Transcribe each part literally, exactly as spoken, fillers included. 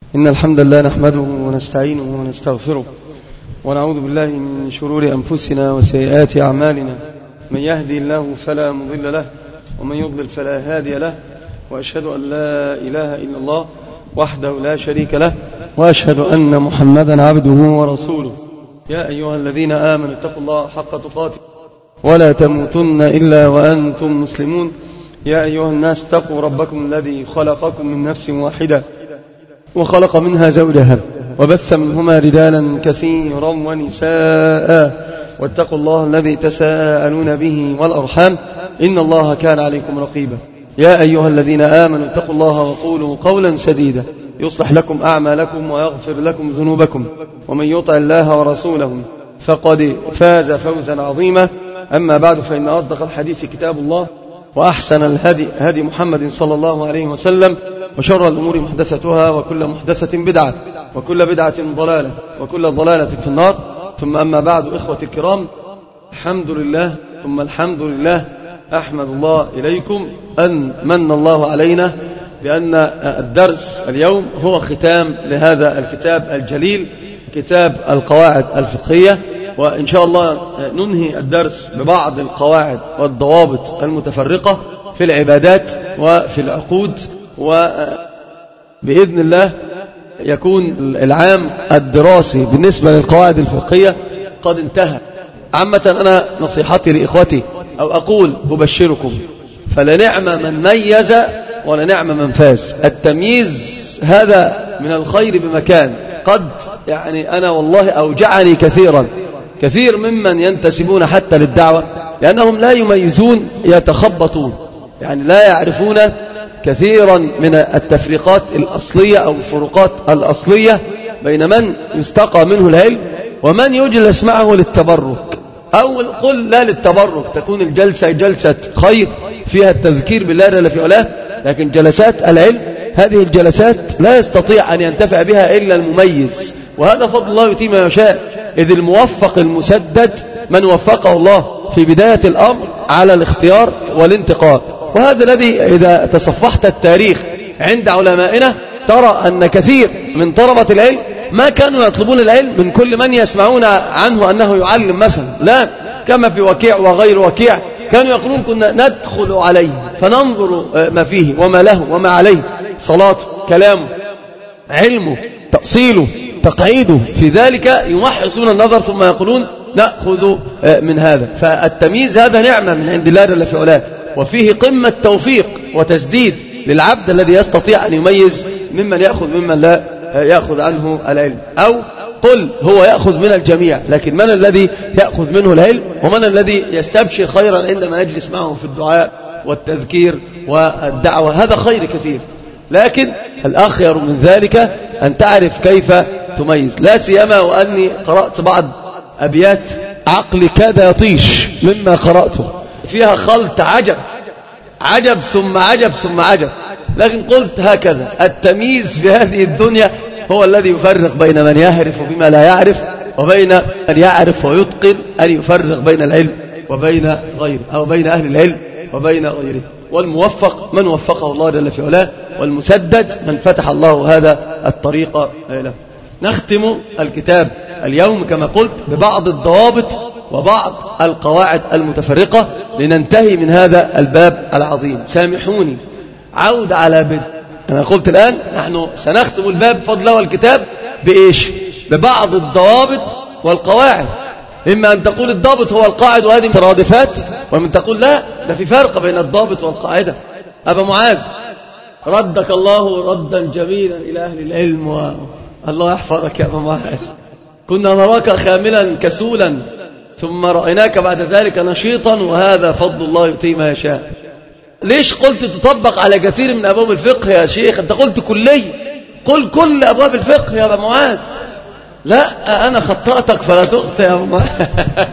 إن الحمد لله نحمده ونستعينه ونستغفره ونعوذ بالله من شرور أنفسنا وسيئات أعمالنا. من يهدي الله فلا مضل له ومن يضلل فلا هادي له، وأشهد أن لا إله إلا الله وحده لا شريك له، وأشهد أن محمدا عبده ورسوله. يا أيها الذين آمنوا اتقوا الله حق تقاته ولا تموتن إلا وأنتم مسلمون. يا أيها الناس اتقوا ربكم الذي خلقكم من نفس واحدة وخلق منها زوجها وبث منهما رجالا كثيرا ونساء، واتقوا الله الذي تساءلون به والأرحام إن الله كان عليكم رقيبا. يا أيها الذين آمنوا اتقوا الله وقولوا قولا سديدا يصلح لكم أعمالكم ويغفر لكم ذنوبكم، ومن يطع الله ورسوله فقد فاز فوزا عظيما. أما بعد، فإن أصدق الحديث كتاب الله، وأحسن الهدي هدي محمد صلى الله عليه وسلم، وشر الأمور محدثتها، وكل محدثة بدعة، وكل بدعة ضلالة، وكل ضلالة في النار. ثم أما بعد، إخوتي الكرام، الحمد لله ثم الحمد لله، أحمد الله إليكم أن من الله علينا بأن الدرس اليوم هو ختام لهذا الكتاب الجليل، كتاب القواعد الفقهية. وإن شاء الله ننهي الدرس ببعض القواعد والضوابط المتفرقة في العبادات وفي العقود، وبإذن الله يكون العام الدراسي بالنسبة للقواعد الفقهية قد انتهى. عامة أنا نصيحتي لإخوتي أو أقول أبشركم، فلنعم من ميز ولنعم من فاز. التمييز هذا من الخير بمكان. قد يعني أنا والله أوجعني كثيرا كثير ممن ينتسبون حتى للدعوة، لأنهم لا يميزون، يتخبطون، يعني لا يعرفون كثيرا من التفريقات الأصلية أو الفروقات الأصلية بين من يستقى منه العلم ومن يجلس معه للتبرك، أو قل لا للتبرك، تكون الجلسة جلسة خير فيها التذكير بالله جل في علاه، لكن جلسات العلم هذه الجلسات لا يستطيع أن ينتفع بها إلا المميز، وهذا فضل الله يؤتيه ما يشاء، إذ الموفق المسدد من وفقه الله في بداية الأمر على الاختيار والانتقاء. وهذا الذي إذا تصفحت التاريخ عند علمائنا ترى أن كثير من طلبة العلم ما كانوا يطلبون العلم من كل من يسمعون عنه أنه يعلم مثلا، لا، كما في وكيع وغير وكيع كانوا يقولون كنا ندخل عليه فننظر ما فيه وما له وما عليه، صلاته، كلامه، علمه، تأصيله، تقعيده، في ذلك يمحصون النظر ثم يقولون نأخذ من هذا. فالتمييز هذا نعمة من عند الله جل في علاه، وفيه قمة توفيق وتسديد للعبد الذي يستطيع أن يميز ممن يأخذ ممن لا يأخذ عنه العلم. أو قل هو يأخذ من الجميع، لكن من الذي يأخذ منه العلم ومن الذي يستبشر خيرا عندما يجلس معه في الدعاء والتذكير والدعوة؟ هذا خير كثير، لكن الأخير من ذلك أن تعرف كيف تميز، لا سيما وأني قرأت بعض أبيات عقلي كاد يطيش مما قرأته، فيها خلط عجب عجب ثم عجب ثم عجب، لكن قلت هكذا: التمييز في هذه الدنيا هو الذي يفرق بين من يعرف بما لا يعرف، وبين من يعرف ويتقن أن يفرق بين العلم وبين غيره، أو بين أهل العلم وبين غيره. والموفق من وفقه الله جل في علاه، والمسدد من فتح الله هذا الطريق له. نختم الكتاب اليوم كما قلت ببعض الضوابط وبعض القواعد المتفرقة لننتهي من هذا الباب العظيم. سامحوني، عود على بدء. أنا قلت الآن نحن سنختم الباب بفضل الله والكتاب بإيش؟ ببعض الضوابط والقواعد. إما أن تقول الضابط هو القاعد وهذه مترادفات، ومن تقول لا، ده في فرق بين الضابط والقاعدة. أبا معاذ ردك الله ردا جميلا إلى أهل العلم، والله يحفظك يا أبا معاذ، كنا نراك خاملا كسولا ثم رأيناك بعد ذلك نشيطا، وهذا فضل الله يؤتيه ما يشاء. ليش قلت تطبق على كثير من أبواب الفقه يا شيخ؟ أنت قلت كلي، قل كل أبواب الفقه يا أبا معاذ. لا، أنا خطأتك فلا تخطئ يا أبا معاذ.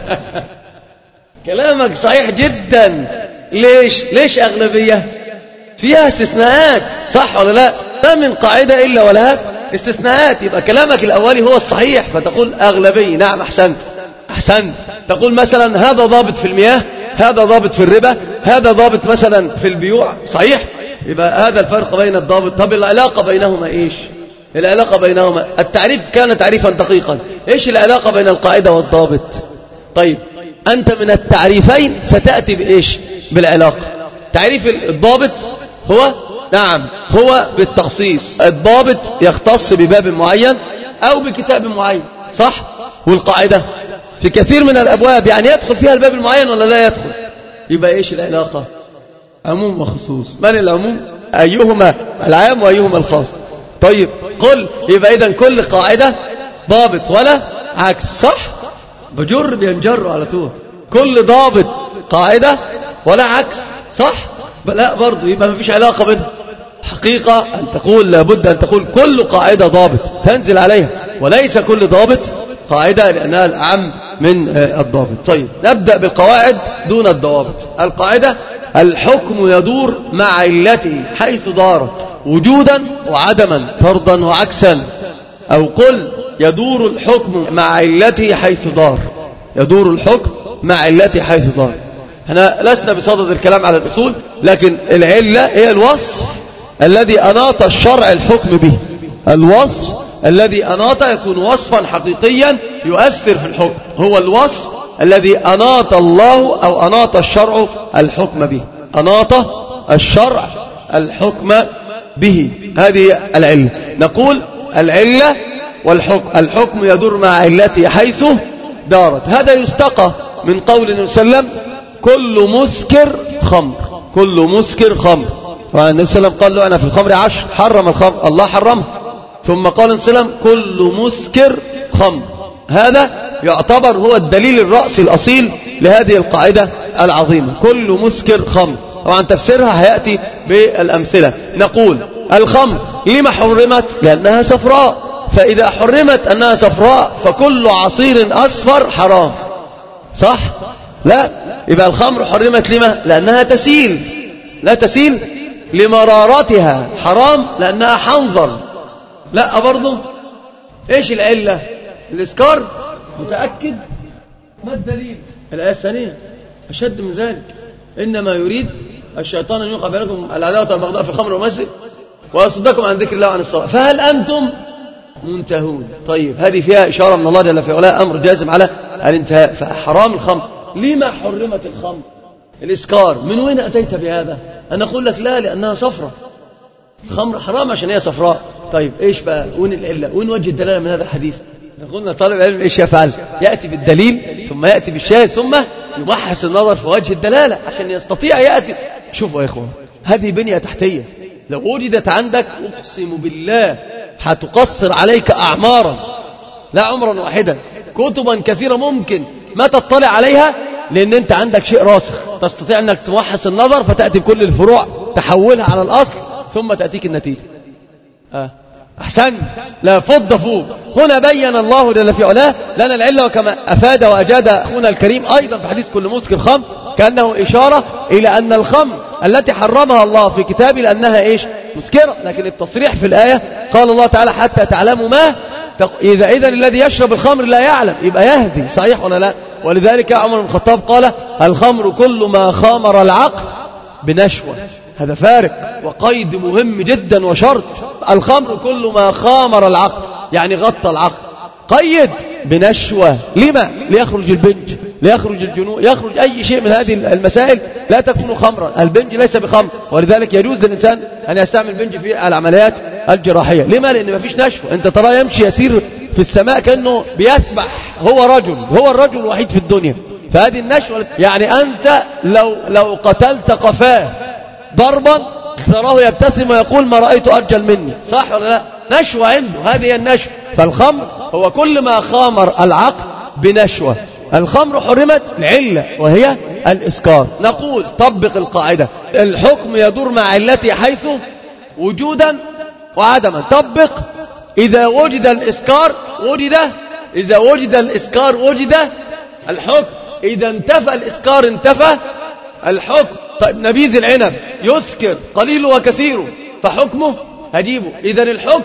كلامك صحيح جدا. ليش ليش أغلبية فيها استثناءات، صح ولا لا؟ ما من قاعدة إلا ولا استثناءات. يبقى كلامك الأولي هو الصحيح فتقول أغلبية. نعم، أحسنت أحسنت. تقول مثلا هذا ضابط في المياه، هذا ضابط في الربا، هذا ضابط مثلا في البيوع، صحيح؟ يبقى هذا الفرق بين الضابط. طب العلاقة بينهما إيش؟ العلاقة بينهما؟ التعريف كان تعريفا دقيقا. إيش العلاقة بين القاعدة والضابط؟ طيب أنت من التعريفين ستأتي بإيش؟ بالعلاقة. تعريف الضابط هو نعم هو بالتخصيص، الضابط يختص بباب معين أو بكتاب معين، صح؟ والقاعدة في كثير من الأبواب يعني يدخل فيها الباب المعين ولا لا يدخل. يبقى إيش العلاقة؟ عموم وخصوص. من العموم؟ أيهما العام وأيهما الخاص. طيب قل يبقى إذن كل قاعدة ضابط ولا عكس، صح؟ بجر بينجر على طول. كل ضابط قاعدة ولا عكس، صح؟ لا برضو يبقى ما فيش علاقة بينها. حقيقة أن تقول لابد أن تقول كل قاعدة ضابط تنزل عليها، وليس كل ضابط قاعدة لأنها الأعم من الضابط. طيب نبدأ بالقواعد دون الضوابط. القاعدة الحكم يدور مع علته حيث دارت وجودا وعدما فرضا وعكسا. أو قل يدور الحكم مع علته حيث دار. يدور الحكم مع علته حيث دار. احنا لسنا بصدد الكلام على الأصول، لكن العلة هي الوصف الذي أناط الشرع الحكم به. الوصف الذي أناط يكون وصفا حقيقيا يؤثر في الحكم، هو الوصف الذي أناط الله أو أناط الشرع الحكم به. أناط الشرع الحكم به، هذه العلة. نقول العلة والحكم، الحكم يدور مع علته حيث دارت. هذا يستقى من قول النبي صلى الله عليه وسلم كل مسكر خمر. كل مسكر خمر. والنبي صلى الله عليه وسلم قال له أنا في الخمر عشر، حرم الخمر، الله حرمها. ثم قال النبي صلى الله عليه وسلم كل مسكر خمر. هذا يعتبر هو الدليل الرأسي الأصيل لهذه القاعدة العظيمة. كل مسكر خمر. طبعا تفسيرها هيأتي بالأمثلة. نقول الخمر لما حرمت؟ لأنها صفراء، فإذا حرمت أنها صفراء فكل عصير أصفر حرام، صح؟ لا، يبقى الخمر حرمت لما؟ لأنها تسيل، لا تسيل لمرارتها، حرام لأنها حنظر. لا برضه. ايش العلة؟ الاسكار. متأكد؟ ما الدليل؟ الآية الثانية أشد من ذلك. إنما يريد الشيطان أن يوقع بينكم العداوة والبغضاء في الخمر والميسر ويصدكم عن ذكر الله وعن الصلاة فهل أنتم منتهون؟ طيب هذه فيها إشارة من الله جل في علاه، أمر جازم على الانتهاء. فحرام الخمر. لما حرمت الخمر؟ الإسكار. من وين أتيت بهذا؟ أنا أقول لك لا، لأنها صفرة. الخمر حرام عشان هي صفراء. طيب إيش بقى؟ وين العلة؟ وين وجه الدلالة من هذا الحديث؟ قلنا طالب علم إيش يفعل؟ يأتي بالدليل ثم يأتي بالشاهد ثم يبحث النظر في وجه الدلالة عشان يستطيع يأتي. شوفوا يا إخوان، هذه بنية تحتية لو وجدت عندك أقسم بالله هتقصر عليك أعمارا، لا عمرا واحدا، كتبا كثيرة ممكن ما تطلع عليها، لأن أنت عندك شيء راسخ تستطيع أنك توحس النظر فتأتي بكل الفروع تحولها على الأصل ثم تأتيك النتيجة. آه. أحسنت، لا فض فوق. هنا بين الله جل في علاه لنا العلة، وكما أفاد وأجاد أخونا الكريم أيضا في حديث كل مسكر خمر كأنه إشارة إلى أن الخمر التي حرمها الله في كتابه لأنها إيش؟ مسكرة، لكن التصريح في الآية قال الله تعالى حتى تعلموا ما إذا إذن الذي يشرب الخمر لا يعلم، يبقى يهدي، صحيح ولا لا؟ ولذلك عمر بن الخطاب قال الخمر كل ما خامر العقل بنشوة. هذا فارق وقيد مهم جدا وشرط. الخمر كل ما خامر العقل يعني غطى العقل، قيد بنشوة. لما؟ ليخرج البنج، ليخرج الجنون، يخرج أي شيء من هذه المسائل لا تكون خمرا. البنج ليس بخمر، ولذلك يجوز للإنسان أن يستعمل البنج في العمليات الجراحية. لما؟ لأن ما فيش نشوة. أنت ترى يمشي يسير في السماء كأنه بيسبح، هو رجل، هو الرجل الوحيد في الدنيا. فهذه النشوة يعني أنت لو, لو قتلت قفاه ضربا تراه يبتسم ويقول ما رأيت أرجل مني، صح ولا لا؟ نشوة عنده، هذه هي النشوة. فالخمر هو كل ما خامر العقل بنشوة. الخمر حرمت العلة وهي الإسكار. نقول طبق القاعدة الحكم يدور مع علته حيث وجودا وعدما. طبق إذا وجد الإسكار وجد، إذا وجد الإسكار وجد الحكم، إذا انتفى الإسكار انتفى الحكم. طيب نبيذ العنب يسكر قليله وكثيره فحكمه هجيبه، إذا الحكم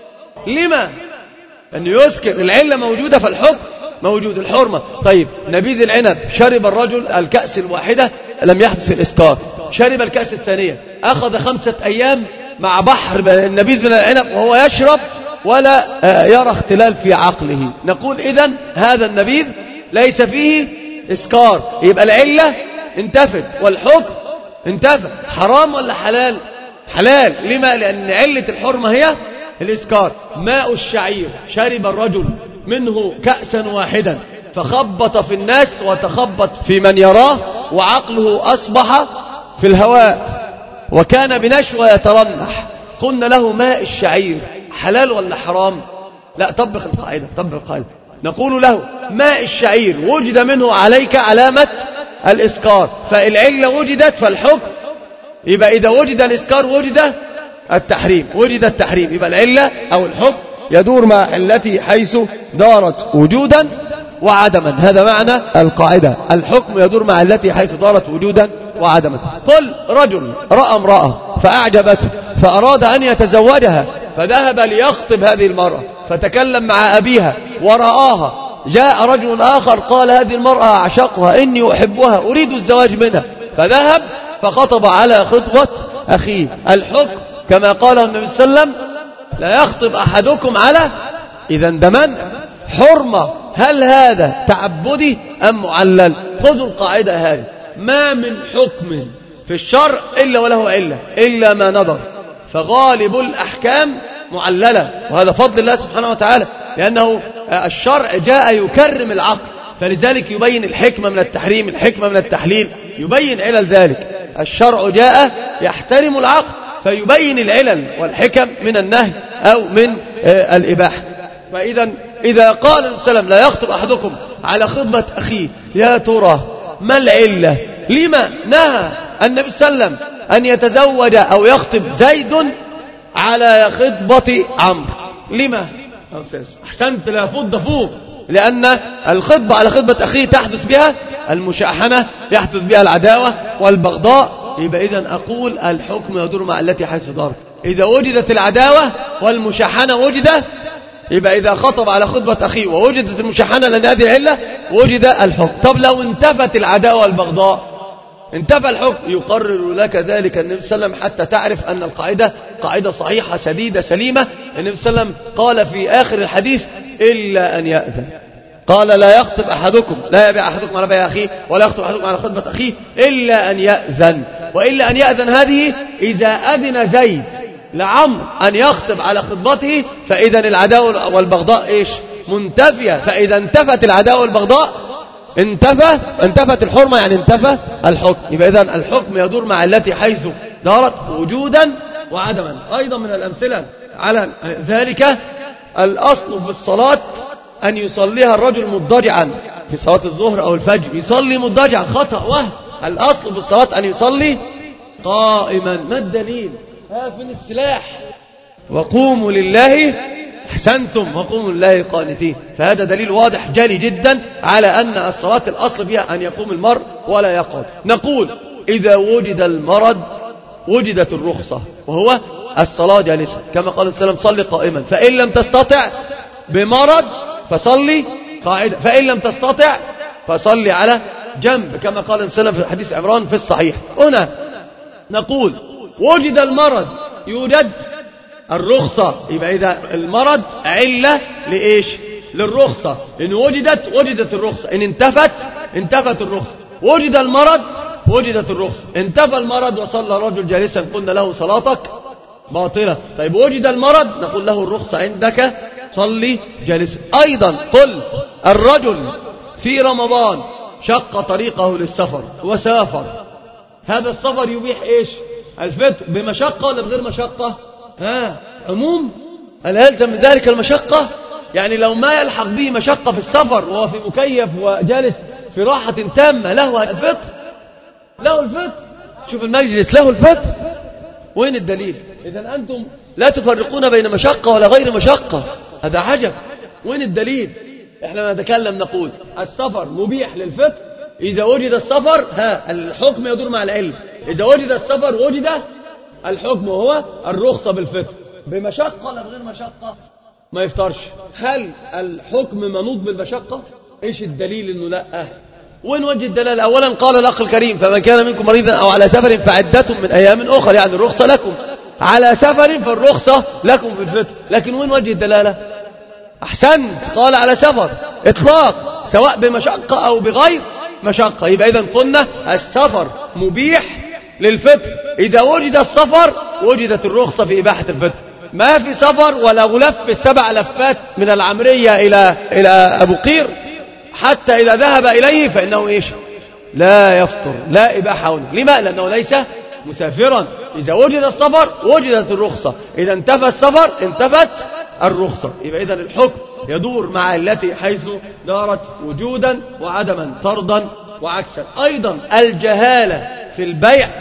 لما؟ أنه يسكر، العلة موجودة فالحكم موجود، الحرمة. طيب نبيذ العنب شرب الرجل الكأس الواحدة لم يحدث الإسكار، شرب الكأس الثانية أخذ خمسة أيام مع بحر النبيذ من العنب وهو يشرب ولا يرى اختلال في عقله. نقول إذن هذا النبيذ ليس فيه إسكار، يبقى العلة انتفت والحكم انتفى. حرام ولا حلال؟ حلال. لما؟ لأن علة الحرمة هي الإسكار. ماء الشعير شرب الرجل منه كأسا واحدا فخبط في الناس وتخبط في من يراه وعقله أصبح في الهواء وكان بنشوى يترنح. قلنا له ماء الشعير حلال ولا حرام؟ لا، طبق القاعدة، طبق القاعدة. نقول له ماء الشعير وجد منه عليك علامة الإسكار، فالعلة وجدت فالحكم، يبقى إذا وجد الإسكار وجد التحريم، وجد التحريم، يبقى العلة أو الحكم يدور مع علته حيث دارت وجودا وعدما. هذا معنى القاعدة، الحكم يدور مع علته حيث دارت وجودا وعدما. قل رجل رأى امرأة فأعجبته فأراد أن يتزوجها فذهب ليخطب هذه المرأة فتكلم مع أبيها ورآها. جاء رجل آخر قال هذه المرأة أعشقها إني أحبها أريد الزواج منها، فذهب فخطب على خطبة أخيه. الحكم كما قال النبي صلى الله عليه وسلم لا يخطب أحدكم على، إذا دمن حرمة. هل هذا تعبدي أم معلل؟ خذوا القاعدة هذه، ما من حكم في الشرع إلا وله علة إلا ما نظر، فغالب الأحكام معللة، وهذا فضل الله سبحانه وتعالى، لأنه الشرع جاء يكرم العقل، فلذلك يبين الحكمة من التحريم، الحكمة من التحليل، يبين علل ذلك. الشرع جاء يحترم العقل فيبين العلل والحكم من النهي أو من الإباحة. فإذا إذا قال النبي صلى الله عليه وسلم لا يخطب أحدكم على خطبة أخيه، يا ترى ما العلة؟ لما نهى النبي صلى الله عليه وسلم أن يتزوج أو يخطب زيد على خطبة عمرو؟ لما؟ أحسنت، لا فض فوق، لأن الخطبة على خطبة أخيه تحدث بها المشاحنة، يحدث بها العداوة والبغضاء. يبقى إذن أقول الحكم يدور مع التي حيث دارت. إذا وجدت العداوة والمشاحنة وجدت، يبقى إذا خطب على خطبة أخيه ووجدت المشاحنة لأن هذه العلة وجد الحكم. طب لو انتفت العداوة والبغضاء، انتفى الحكم، يقرر لك ذلك النبي صلى الله عليه وسلم حتى تعرف أن القاعدة قاعدة صحيحة سديدة سليمة. النبي صلى الله عليه وسلم قال في آخر الحديث إلا أن يأذن، قال لا يخطب أحدكم، لا يبيع أحدكم على بيع أخيه ولا يخطب أحدكم على خطبة أخيه إلا أن يأذن. وإلا أن يأذن هذه إذا أذن زيد لعمرو أن يخطب على خطبته، فإذا العداوة والبغضاء إيش؟ منتفية. فإذا انتفت العداوة والبغضاء انتفى انتفت الحرمة، يعني انتفى الحكم. يبقى إذن الحكم يدور مع التي حيث دارت وجودا وعدما. أيضا من الأمثلة على ذلك الأصل في الصلاة أن يصليها الرجل مضطجعا في صلاة الظهر أو الفجر، يصلي مضطجعا، خطأ وهم. الأصل في الصلاة أن يصلي قائما. ما الدليل؟ ها فين السلاح؟ وقوموا لله، أحسنتم، وقوموا لله قانتين. فهذا دليل واضح جلي جدا على أن الصلاة الأصل فيها أن يقوم المرء ولا يقعد. نقول إذا وجد المرض وجدت الرخصة، وهو الصلاة جالسا، كما قال السلام صلي قائما، فإن لم تستطع بمرض فصلي قاعدة، فإن لم تستطع فصلي على جنب، كما قال السلام في حديث عمران في الصحيح. هنا نقول وجد المرض يوجد الرخصة. يبقى إذا المرض علة لإيش؟ للرخصة، إن وجدت وجدت الرخصة، إن انتفت انتفت الرخصة. وجد المرض وجدت الرخصة، انتفى المرض وصلى الرجل جالسا قلنا له صلاتك باطلة. طيب وجد المرض نقول له الرخصة عندك، صلي جالسا. أيضا قل الرجل في رمضان شق طريقه للسفر وسافر، هذا السفر يبيح إيش؟ الفطر بمشقة ولا بغير مشقة؟ ها عموم، هل يلزم من ذلك المشقة؟ يعني لو ما يلحق به مشقة في السفر وهو في مكيف وجالس في راحة تامة له الفطر، له الفطر. شوف المجلس له الفطر، وين الدليل؟ إذن أنتم لا تفرقون بين مشقة ولا غير مشقة، هذا عجب. وين الدليل؟ احنا نتكلم نقول السفر مبيح للفطر إذا وجد السفر، ها الحكم يدور مع العلم. إذا وجد السفر وجد الحكم وهو الرخصة بالفطر، بمشقة ولا بغير مشقة ما يفطرش. هل الحكم منوط بالمشقة؟ ايش الدليل انه لا؟ وين وجه الدلالة؟ اولا قال الاخ الكريم فمن كان منكم مريضا او على سفر فعدة من ايام اخرى، يعني الرخصة لكم. على سفر فالرخصة لكم في الفطر. لكن وين وجه الدلالة؟ أحسنت، قال على سفر إطلاق سواء بمشقة أو بغير مشقة. يبقى إذن قلنا السفر مبيح للفطر، إذا وجد السفر وجدت الرخصة في إباحة الفطر. ما في سفر ولا غلف في السبع لفات من العمرية إلى إلى أبو قير حتى إذا ذهب إليه فإنه إيش؟ لا يفطر، لا إباحة هنا. لما؟ لأنه ليس مسافرا. إذا وجد السفر وجدت الرخصة، إذا انتفى السفر انتفت الرخصة. يبقى إذن الحكم يدور مع التي حيث دارت وجودا وعدما، طردا وعكسا. أيضا الجهالة في البيع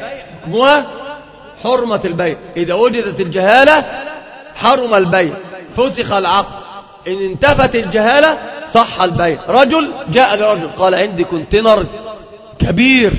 وحرمة البيع، إذا وجدت الجهالة حرم البيع، فسخ العقد. إن انتفت الجهالة صح البيع. رجل جاء لرجل قال عندي كونتينر كبير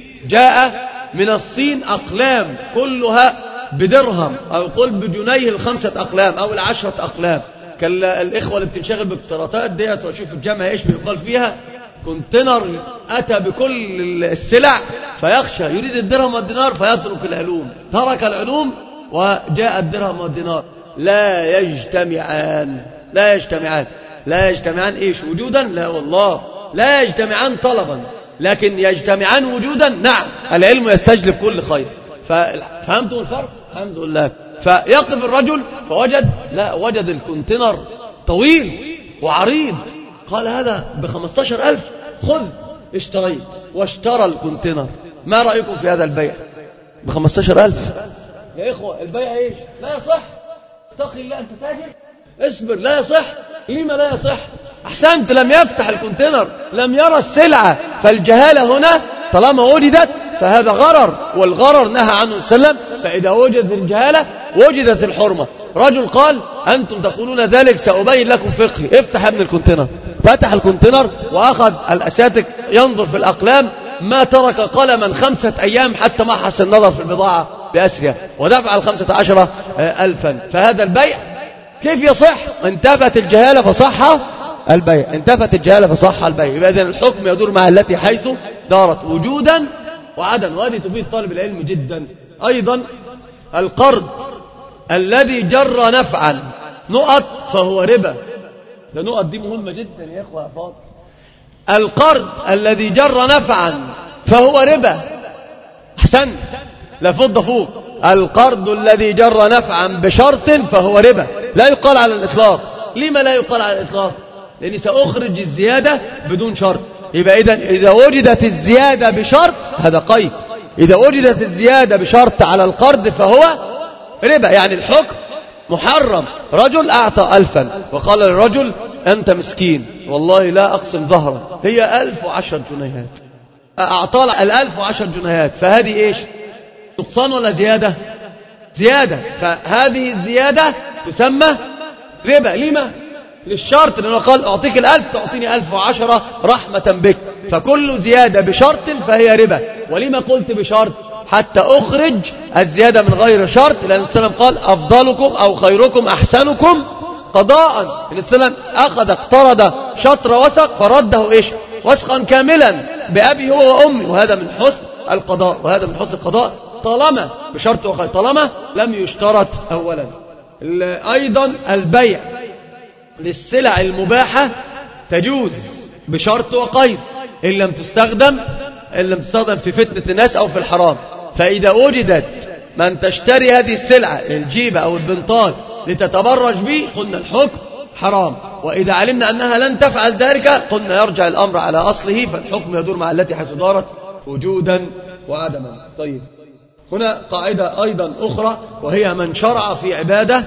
جاء من الصين أقلام كلها بدرهم أو قل بجنيه الخمسة أقلام أو العشرة أقلام. كان الإخوة اللي بتنشغل بالقطارات ديت وشوف الجامعة إيش بيقال فيها، كونتينر أتى بكل السلع فيخشى يريد الدرهم والدينار فيترك العلوم، ترك العلوم وجاء الدرهم والدينار. لا يجتمعان، لا يجتمعان لا يجتمعان إيش؟ وجودا؟ لا والله. لا يجتمعان طلبا، لكن يجتمعان وجودا. نعم، العلم يستجلب كل خير. فهمتوا الفرق؟ الحمد لله. فيقف الرجل فوجد، لا، وجد الكونتينر طويل وعريض، قال هذا بخمستاشر ألف، خذ. اشتريت واشترى الكونتينر. ما رأيكم في هذا البيع بخمستاشر ألف؟ يا إخوة البيع إيش؟ لا يصح. اتقي الله، أنت تاجر، اصبر. لا يصح. لما لا يصح؟ أحسنت، لم يفتح الكونتينر، لم يرى السلعة. فالجهالة هنا طالما وجدت فهذا غرر، والغرر نهى عنه السلام. فإذا وجدت الجهالة وجدت الحرمة. رجل قال أنتم تقولون ذلك، سأبين لكم فقهي. افتح ابن الكونتينر. فتح الكونتينر وأخذ الأساتك ينظر في الأقلام، ما ترك قلما خمسة أيام حتى ما حسن النظر في البضاعة بأسرها، ودفع الخمسة عشر ألفا. فهذا البيع كيف يصح؟ انتفت الجهالة فصح البيع، انتفت الجهالة فصح البيع. يبقى إذن الحكم يدور مع التي حيث دارت وجودا وعدم، وهذه تفيد طالب العلم جدا. أيضا القرض الذي جر نفعا نقط فهو ربا. ده نقط دي مهمة جدا يا إخوة يا فاضل. القرض الذي جر نفعا فهو ربا. أحسنت، لا فض فوق. القرض الذي جر نفعا بشرط فهو ربا، لا يقال على الإطلاق. لما لا يقال على الإطلاق؟ لأني سأخرج الزيادة بدون شرط. يبقى إذا إذا وجدت الزيادة بشرط هذا قيد. إذا وجدت الزيادة بشرط على القرض فهو ربا، يعني الحكم محرم. رجل أعطى ألفا وقال للرجل أنت مسكين والله لا أقسم ظهرا، هي ألف وعشر جنيهات. أعطى الألف وعشر جنيهات، فهذه إيش؟ نقصان ولا زيادة؟ زيادة. فهذه الزيادة تسمى ربا. لما؟ للشرط، لأنه قال أعطيك الألف تعطيني ألف وعشرة رحمة بك. فكل زيادة بشرط فهي ربا. ولما قلت بشرط؟ حتى أخرج الزيادة من غير شرط، لأن السلام قال أفضلكم أو خيركم أحسنكم قضاء. السلام أخذ اقترض شطر وسق فرده إيش؟ وسقا كاملا بأبي هو وأمي، وهذا من حسن القضاء، وهذا من حسن القضاء طالما بشرط وخير، طالما لم يشترط أولا. أيضا البيع للسلع المباحة تجوز بشرط وقيد، إن لم تستخدم إن لم تستخدم في فتنة الناس أو في الحرام. فإذا وجدت من تشتري هذه السلعة الجيبة أو البنطال لتتبرج به قلنا الحكم حرام. وإذا علمنا أنها لن تفعل ذلك قلنا يرجع الأمر على أصله، فالحكم يدور مع التي حيث دارت وجودا وعدما. طيب، هنا قاعدة أيضا أخرى، وهي من شرع في عبادة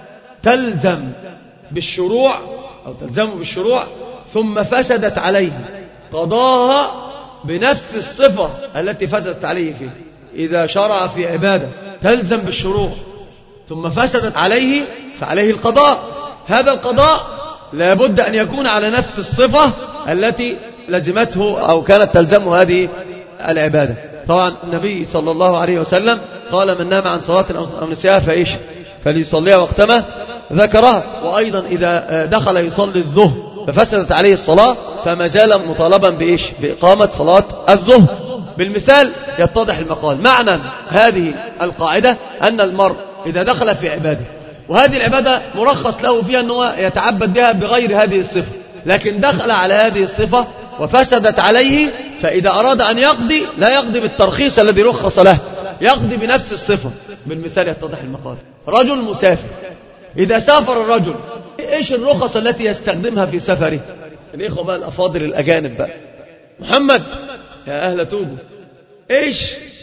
تلزم بالشروع أو تلزم بالشروع ثم فسدت عليه قضاها بنفس الصفة التي فسدت عليه فيه. إذا شرع في عبادة تلزم بالشروع ثم فسدت عليه فعليه القضاء. هذا القضاء لابد أن يكون على نفس الصفة التي لزمته أو كانت تلزمه هذه العبادة. طبعا النبي صلى الله عليه وسلم قال من نام عن صلاة أو نسيها فإيش فليصليها وقتما ذكرها. وأيضا إذا دخل يصلي الظهر ففسدت عليه الصلاة فما زال مطالبا بإيش بإقامة صلاة الظهر. بالمثال يتضح المقال. معنى هذه القاعدة أن المرء إذا دخل في عبادة، وهذه العبادة مرخص له فيها أنه يتعبد بها بغير هذه الصفة، لكن دخل على هذه الصفة وفسدت عليه، فإذا أراد أن يقضي لا يقضي بالترخيص الذي رخص له، يقضي بنفس الصفة. بالمثال يتضح المقال. رجل مسافر، إذا سافر الرجل إيش الرخص التي يستخدمها في سفره؟ الإخوة بقى الأفاضل الأجانب بقى، محمد يا أهل توبوا، إيش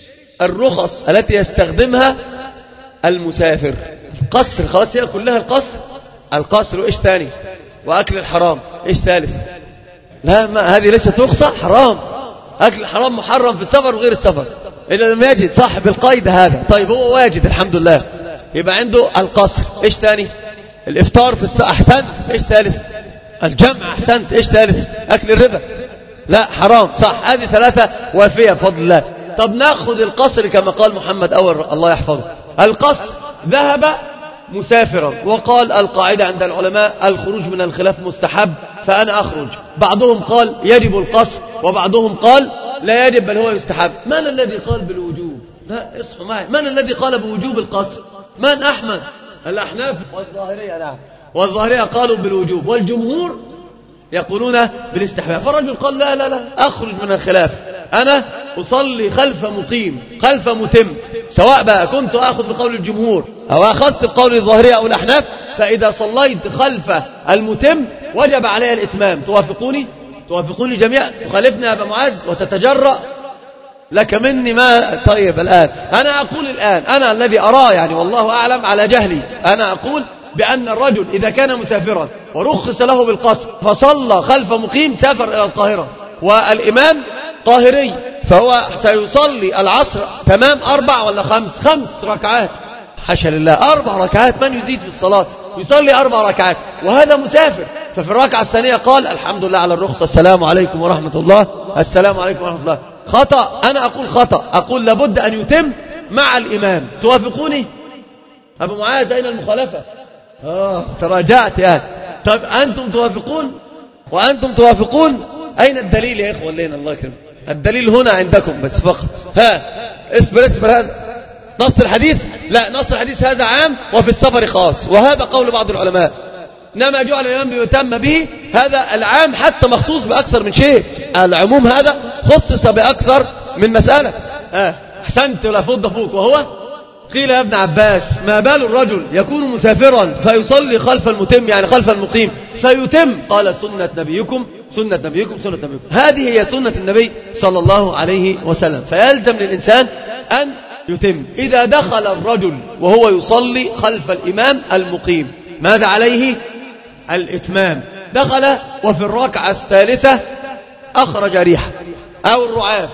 الرخص التي يستخدمها المسافر؟ القصر، خلاص هي كلها القصر. القصر وإيش ثاني؟ وأكل الحرام. إيش ثالث؟ لا، ما هذه ليست رخصة، حرام. أكل الحرام محرم في السفر وغير السفر إذا لم يجد صاحب القيد هذا. طيب هو واجد الحمد لله، يبقى عنده القصر. إيش ثاني؟ الإفطار في الساعة. أحسنت. إيش ثالث؟ الجمع. أحسنت. إيش ثالث؟ أكل الربا. لا، حرام. صح، هذه ثلاثة وافية بفضل الله. طب ناخذ القصر كما قال محمد أول الله يحفظه. القصر ذهب مسافرا وقال القاعدة عند العلماء الخروج من الخلاف مستحب، فأنا أخرج. بعضهم قال يجب القصر وبعضهم قال لا يجب بل هو يستحب. من الذي قال بالوجوب؟ لا، اصحوا معي، من الذي قال بوجوب القصر؟ من؟ أحمد. الأحناف والظاهرية. نعم، والظاهرية قالوا بالوجوب والجمهور يقولون بالاستحباب. فالرجل قال لا لا لا أخرج من الخلاف، أنا أصلي خلف مقيم خلف متم، سواء بقى كنت أخذ بقول الجمهور أو أخذت بقول الظاهرية أو الأحناف، فإذا صليت خلف المتم وجب علي الإتمام. توافقوني؟ توافقوني جميعا؟ تخالفني يا أبا معاذ وتتجرأ لك مني ما؟ طيب الآن أنا أقول الآن أنا الذي أراه يعني والله أعلم على جهلي، أنا أقول بأن الرجل إذا كان مسافرا ورخص له بالقصر فصلى خلف مقيم، سافر إلى القاهرة والإمام قاهري، فهو سيصلي العصر تمام أربع ولا خمس خمس ركعات، حاشا لله، أربع ركعات. من يزيد في الصلاة؟ يصلي أربع ركعات وهذا مسافر. ففي الركعة الثانية قال الحمد لله على الرخصة، السلام عليكم ورحمة الله، السلام عليكم ورحمة الله. خطأ، أنا أقول خطأ، أقول لابد أن يتم مع الإمام. توافقوني؟ أبو معاذ أين المخالفة؟ آه تراجعت يعني. طيب أنتم توافقون وأنتم توافقون، أين الدليل يا إخوة لنا؟ الله يكرمك، الدليل هنا عندكم بس فقط. ها اصبر اصبر، هذا نص الحديث؟ لا، نص الحديث هذا عام وفي السفر خاص، وهذا قول بعض العلماء، إنما جعل الإمام بيتم به، هذا العام حتى مخصوص بأكثر من شيء، العموم هذا خصص بأكثر من مسألة. ها أحسنت ولا فض فوق. وهو قيل يا ابن عباس ما بال الرجل يكون مسافرا فيصلي خلف المتم يعني خلف المقيم فيتم؟ قال سنة نبيكم سنة نبيكم سنة نبيكم، هذه هي سنة النبي صلى الله عليه وسلم، فيلزم للإنسان أن يتم. إذا دخل الرجل وهو يصلي خلف الإمام المقيم ماذا عليه؟ الإتمام. دخل وفي الركعة الثالثة أخرج ريحة أو الرعاف،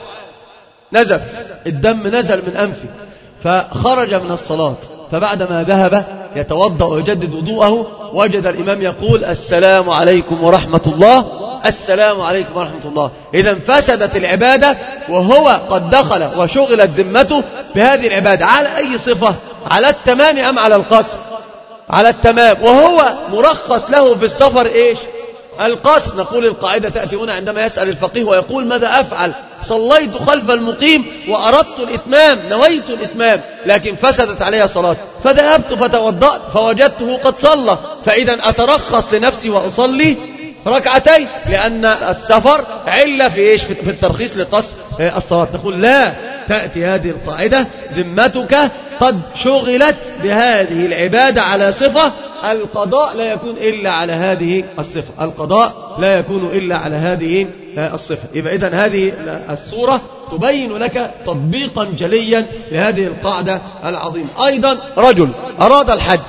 نزف الدم، نزل من أنفه فخرج من الصلاة، فبعدما ذهب يتوضأ ويجدد وضوءه وجد الإمام يقول السلام عليكم ورحمة الله، السلام عليكم ورحمة الله. إذا فسدت العبادة وهو قد دخل وشغلت ذمته بهذه العبادة على أي صفة؟ على التمام أم على القصر؟ على التمام، وهو مرخص له في السفر إيش؟ القصر. نقول القاعدة تأتي هنا عندما يسأل الفقيه ويقول ماذا أفعل؟ صليت خلف المقيم وأردت الإتمام، نويت الإتمام، لكن فسدت عليها صلاة، فذهبت فتوضأت فوجدته قد صلى، فإذا أترخص لنفسي وأصلي ركعتين، لأن السفر علة في إيش؟ في الترخيص لقصر الصلاة. نقول لا، تأتي هذه القاعدة ذمتك قد شغلت بهذه العبادة على صفة، القضاء لا يكون إلا على هذه الصفة، القضاء لا يكون إلا على هذه الصفة. يبقى إذن هذه الصورة تبين لك تطبيقا جليا لهذه القاعدة العظيمة. أيضا رجل أراد الحج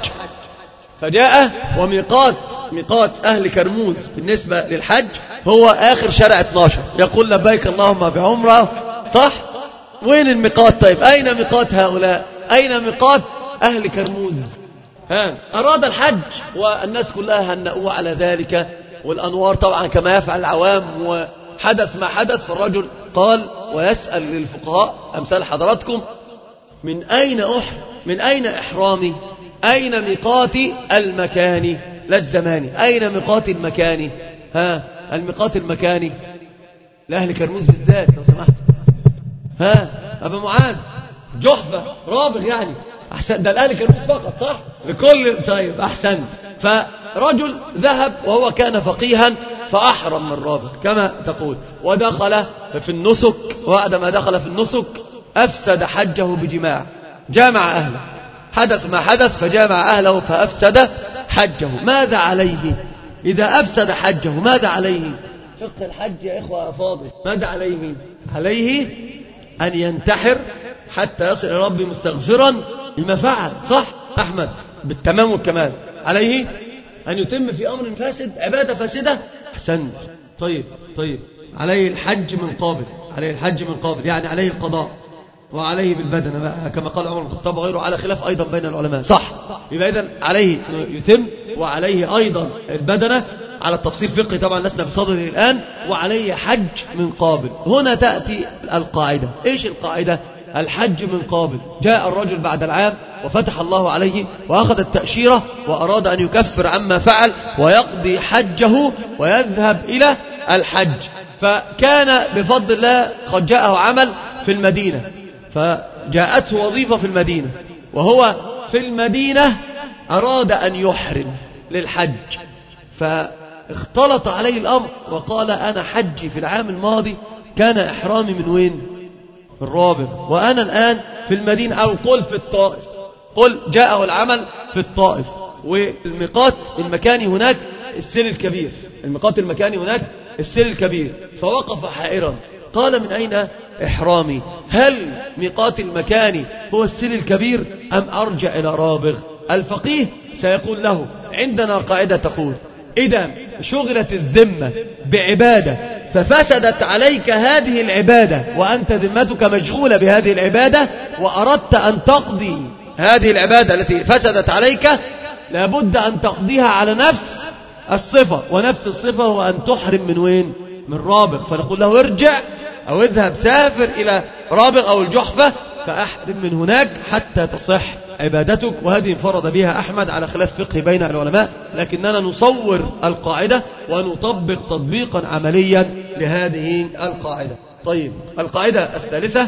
فجاء وميقات ميقات أهل كرموز بالنسبة للحج هو آخر شارع اثناشر، يقول لبيك اللهم بعمرة، صح؟ وين الميقات؟ طيب أين ميقات هؤلاء؟ أين ميقات أهل كرموز؟ ها أراد الحج والناس كلها هنأوه على ذلك، والأنوار طبعا كما يفعل العوام، وحدث ما حدث. فالرجل قال ويسأل للفقهاء أمثال حضراتكم من أين أحرم؟ من أين إحرامي؟ أين ميقاتي المكاني لا الزماني؟ أين ميقاتي المكاني؟ ها الميقات المكاني لأهل كرموز بالذات لو سمحت. ها أبا معاذ جحفة رابغ يعني أحسن، ده الأهل كانوا فقط صح لكل. طيب أحسنت. فرجل ذهب وهو كان فقيها فأحرم من رابغ كما تقول، ودخل في النسك، وبعدما دخل في النسك أفسد حجه بجماع، جامع أهله، حدث ما حدث فجامع أهله فأفسد حجه. ماذا عليه إذا أفسد حجه؟ ماذا عليه؟ فقه الحج يا إخوة أفاضل، ماذا عليه؟ عليه أن ينتحر حتى يصل إلى ربي مستغفرا لما فعل. صح أحمد؟ بالتمام والكمال. عليه أن يتم في أمر فاسد عبادة فاسدة. أحسنت. طيب طيب عليه الحج من قابل، عليه الحج من قابل يعني عليه القضاء، وعليه بالبدن كما قال عمر بن الخطاب وغيره، على خلاف أيضا بين العلماء. صح. يبقى إذن عليه يتم، وعليه أيضا البدنة على التفصيل فقهي طبعا لسنا بصدده الآن، وعليه حج من قابل. هنا تأتي القاعدة. إيش القاعدة؟ الحج من قابل. جاء الرجل بعد العام وفتح الله عليه وأخذ التأشيرة وأراد أن يكفر عما فعل ويقضي حجه ويذهب إلى الحج، فكان بفضل الله قد جاءه عمل في المدينة، فجاءته وظيفة في المدينة، وهو في المدينة أراد أن يحرم للحج، فاختلط عليه الأمر وقال أنا حجي في العام الماضي كان إحرامي من وين؟ من رابغ، وأنا الآن في المدينة، أو قل في الطائف، قل جاءه العمل في الطائف، والميقات المكاني هناك السيل الكبير، الميقات المكاني هناك السيل الكبير، فوقف حائرا قال من أين إحرامي؟ هل ميقات المكاني هو السيل الكبير أم أرجع إلى رابغ؟ الفقيه سيقول له عندنا قاعدة تقول إذا شغلت الذمة بعبادة ففسدت عليك هذه العبادة وأنت ذمتك مشغولة بهذه العبادة وأردت أن تقضي هذه العبادة التي فسدت عليك، لابد أن تقضيها على نفس الصفة، ونفس الصفة هو أن تحرم من وين؟ من رابغ. فنقول له ارجع أو اذهب سافر إلى رابغ أو الجحفة فأحرم من هناك حتى تصح عبادتك. وهذه انفرد بها أحمد على خلاف فقه بين العلماء، لكننا نصور القاعدة ونطبق تطبيقا عمليا لهذه القاعدة. طيب القاعدة الثالثة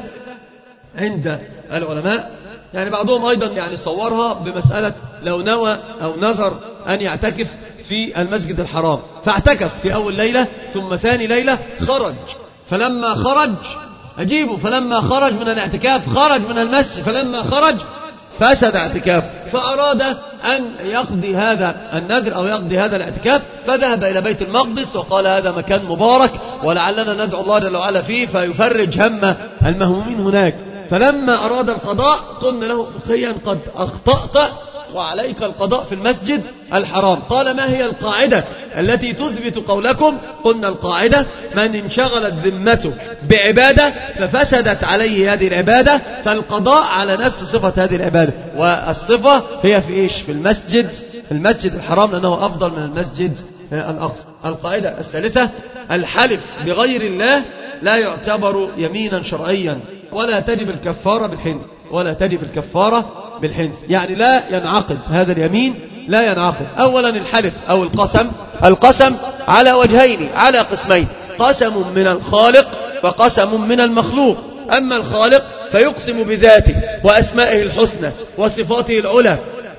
عند العلماء، يعني بعضهم أيضا يعني صورها بمسألة لو نوى أو نذر أن يعتكف في المسجد الحرام فاعتكف في أول ليلة ثم ثاني ليلة خرج، فلما خرج أجيبه فلما خرج من الاعتكاف خرج من المسجد، فلما خرج فسد اعتكاف، فأراد أن يقضي هذا النذر أو يقضي هذا الاعتكاف، فذهب إلى بيت المقدس وقال هذا مكان مبارك ولعلنا ندعو الله جل وعلا فيه فيفرج هم المهمومين هناك. فلما أراد القضاء قلنا له فقهيا قد أخطأت وعليك القضاء في المسجد الحرام. قال ما هي القاعدة التي تثبت قولكم؟ قلنا القاعدة من انشغلت ذمته بعبادة ففسدت عليه هذه العبادة فالقضاء على نفس صفة هذه العبادة، والصفة هي في إيش؟ في المسجد المسجد الحرام لأنه أفضل من المسجد الأقصى. القاعدة الثالثة الحلف بغير الله لا يعتبر يمينا شرعيا ولا تجب الكفارة بالحنث، ولا تجب الكفارة بالحنث، يعني لا ينعقد هذا اليمين، لا ينعقد. أولا الحلف أو القسم، القسم على وجهين، على قسمين، قسم من الخالق وقسم من المخلوق. أما الخالق فيقسم بذاته وأسمائه الحسنى وصفاته العلى،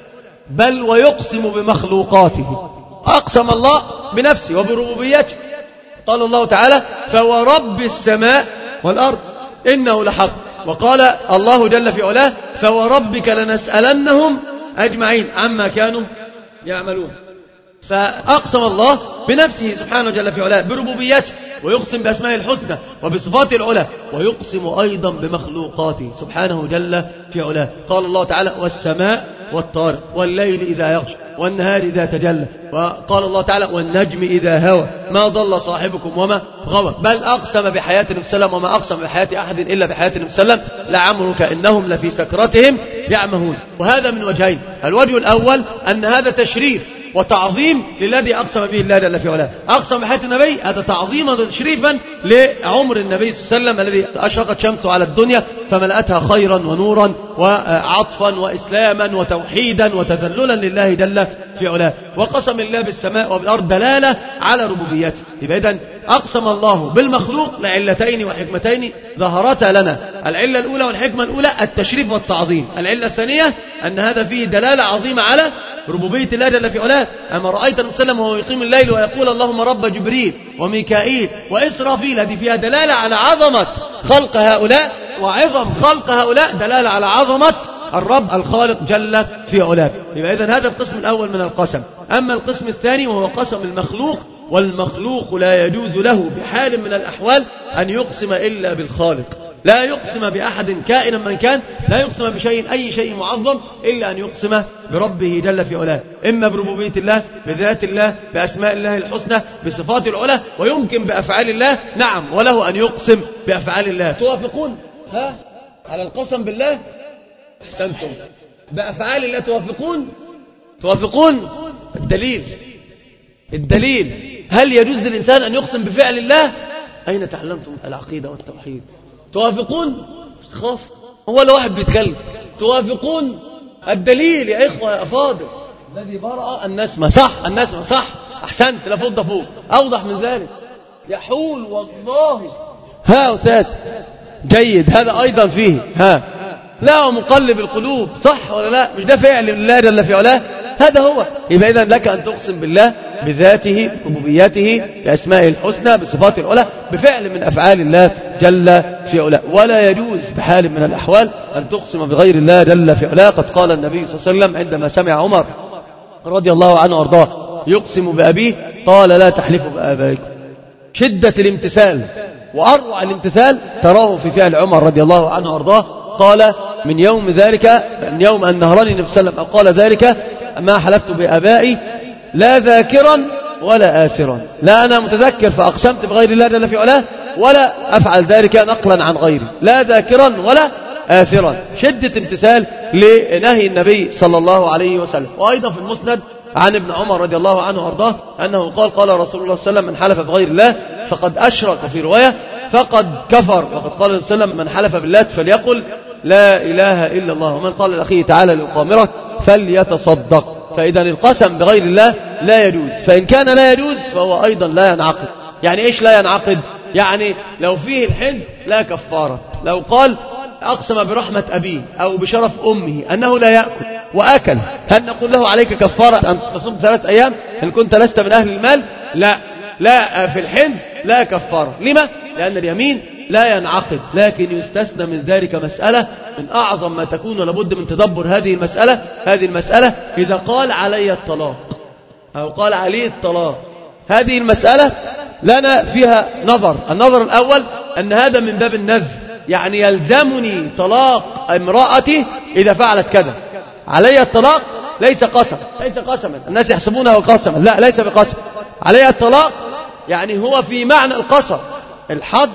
بل ويقسم بمخلوقاته. أقسم الله بنفسه وبربوبيته، قال الله تعالى فورب السماء والأرض إنه لحق، وقال الله جل في علاه فوربك لنسألنهم أجمعين عما كانوا يعملون. فأقسم الله بنفسه سبحانه جل في علاه بربوبيته، ويقسم بأسماء الحسنى وبصفات العلى، ويقسم أيضا بمخلوقاته سبحانه جل في علاه. قال الله تعالى والسماء والطارق والليل إذا يغشى والنهار إذا تجلى، وقال الله تعالى والنجم إذا هوى ما ضل صاحبكم وما غوى، بل أقسم بحياة النبي صلى الله عليه وسلم وما أقسم بحياة أحد إلا بحياة النبي صلى الله عليه وسلم لعمرك إنهم لفي سكرتهم يعمهون. وهذا من وجهين، الوجه الأول أن هذا تشريف وتعظيم للذي أقسم به الله جل في علاه، أقسم بحياة النبي هذا تعظيما وتشريفا لعمر النبي صلى الله عليه وسلم الذي أشرقت شمسه على الدنيا فملأتها خيرا ونورا وعطفا وإسلاما وتوحيدا وتذللا لله جل في علاه. وقسم الله بالسماء وبالأرض دلالة على ربوبيته. يبقى إذن أقسم الله بالمخلوق لعلتين وحكمتين ظهرتا لنا. العلة الأولى والحكمة الأولى التشريف والتعظيم. العلة الثانية أن هذا فيه دلالة عظيمة على ربوبية الله جل في علاه. أما رأيت النبي صلى الله عليه وسلم وهو يقيم الليل ويقول اللهم رب جبريل وميكائيل وإسرافيل، هذه فيها دلالة على عظمة خلق هؤلاء وعظم خلق هؤلاء، دلالة على عظمة الرب الخالق جل في علاه. يبقى إذن هذا القسم الأول من القسم. أما القسم الثاني وهو قسم المخلوق، والمخلوق لا يجوز له بحال من الأحوال أن يقسم إلا بالخالق. لا يقسم بأحد كائنا من كان، لا يقسم بشيء أي شيء معظم إلا أن يقسم بربه جل في علاه، إما بربوبية الله، بذات الله، بأسماء الله الحسنى، بصفات العلى، ويمكن بأفعال الله. نعم، وله أن يقسم بأفعال الله. توافقون ها على القسم بالله؟ أحسنتم. بأفعال الله توافقون؟ توافقون؟ الدليل الدليل هل يجوز للإنسان أن يقسم بفعل الله؟ أين تعلمتم العقيدة والتوحيد؟ توافقون؟ خاف هو لو واحد بيتكلم. توافقون؟ الدليل يا إخوة يا أفاضل، الذي برأ النسمة صح، النسمة صح، أحسنت، لا فوق فوق، أوضح من ذلك يحول والله. ها أستاذ جيد، هذا أيضا فيه ها لا مقلب القلوب، صح ولا لا؟ مش ده فعل الله جل في علاه؟ هذا هو. يبقى إذن لك أن تقسم بالله بذاته، بربوبيته، بأسمائه الحسنى، بصفاته العلى، بفعل من أفعال الله جل في علاه. ولا يجوز بحال من الأحوال أن تقسم بغير الله جل في علاه. قد قال النبي صلى الله عليه وسلم عندما سمع عمر رضي الله عنه وارضاه يقسم بأبيه قال لا تحلفوا بآبائكم. شدة الامتثال وأروع الامتثال تراه في فعل عمر رضي الله عنه وارضاه. قال من يوم ذلك، من يوم أن نهرني النبي صلى الله عليه وسلم قال ذلك ما حلفت بآبائي لا ذاكرا ولا آثرا. لا أنا متذكر فأقسمت بغير الله جل في علاه، ولا أفعل ذلك نقلا عن غيري، لا ذاكرا ولا آثرا. شدة امتثال لنهي النبي صلى الله عليه وسلم. وأيضا في المسند عن ابن عمر رضي الله عنه وارضاه أنه قال قال رسول الله صلى الله عليه وسلم من حلف بغير الله فقد أشرك، في رواية فقد كفر. وقد قال النبي صلى الله عليه وسلم من حلف بالله فليقل لا إله إلا الله، ومن قال لأخيه تعالى لأقامره فليتصدق. فإذا القسم بغير الله لا يجوز، فإن كان لا يجوز فهو أيضا لا ينعقد. يعني إيش لا ينعقد؟ يعني لو فيه الحلف لا كفارة. لو قال أقسم برحمة أبيه أو بشرف أمه أنه لا يأكل وأكل، هل نقول له عليك كفارة أن تصوم ثلاث أيام إن كنت لست من أهل المال؟ لا لا، في الحلف لا كفارة. لما؟ لأن اليمين لا ينعقد. لكن يستثنى من ذلك مسألة من أعظم ما تكون، ولابد من تدبر هذه المسألة. هذه المسألة إذا قال علي الطلاق أو قال عليه الطلاق، هذه المسألة لنا فيها نظر. النظر الأول أن هذا من باب النذر، يعني يلزمني طلاق امرأتي إذا فعلت كذا. علي الطلاق ليس قسم، ليس قسما، الناس يحسبونه قسما، لا ليس بقسم. علي الطلاق يعني هو في معنى القسم، الحد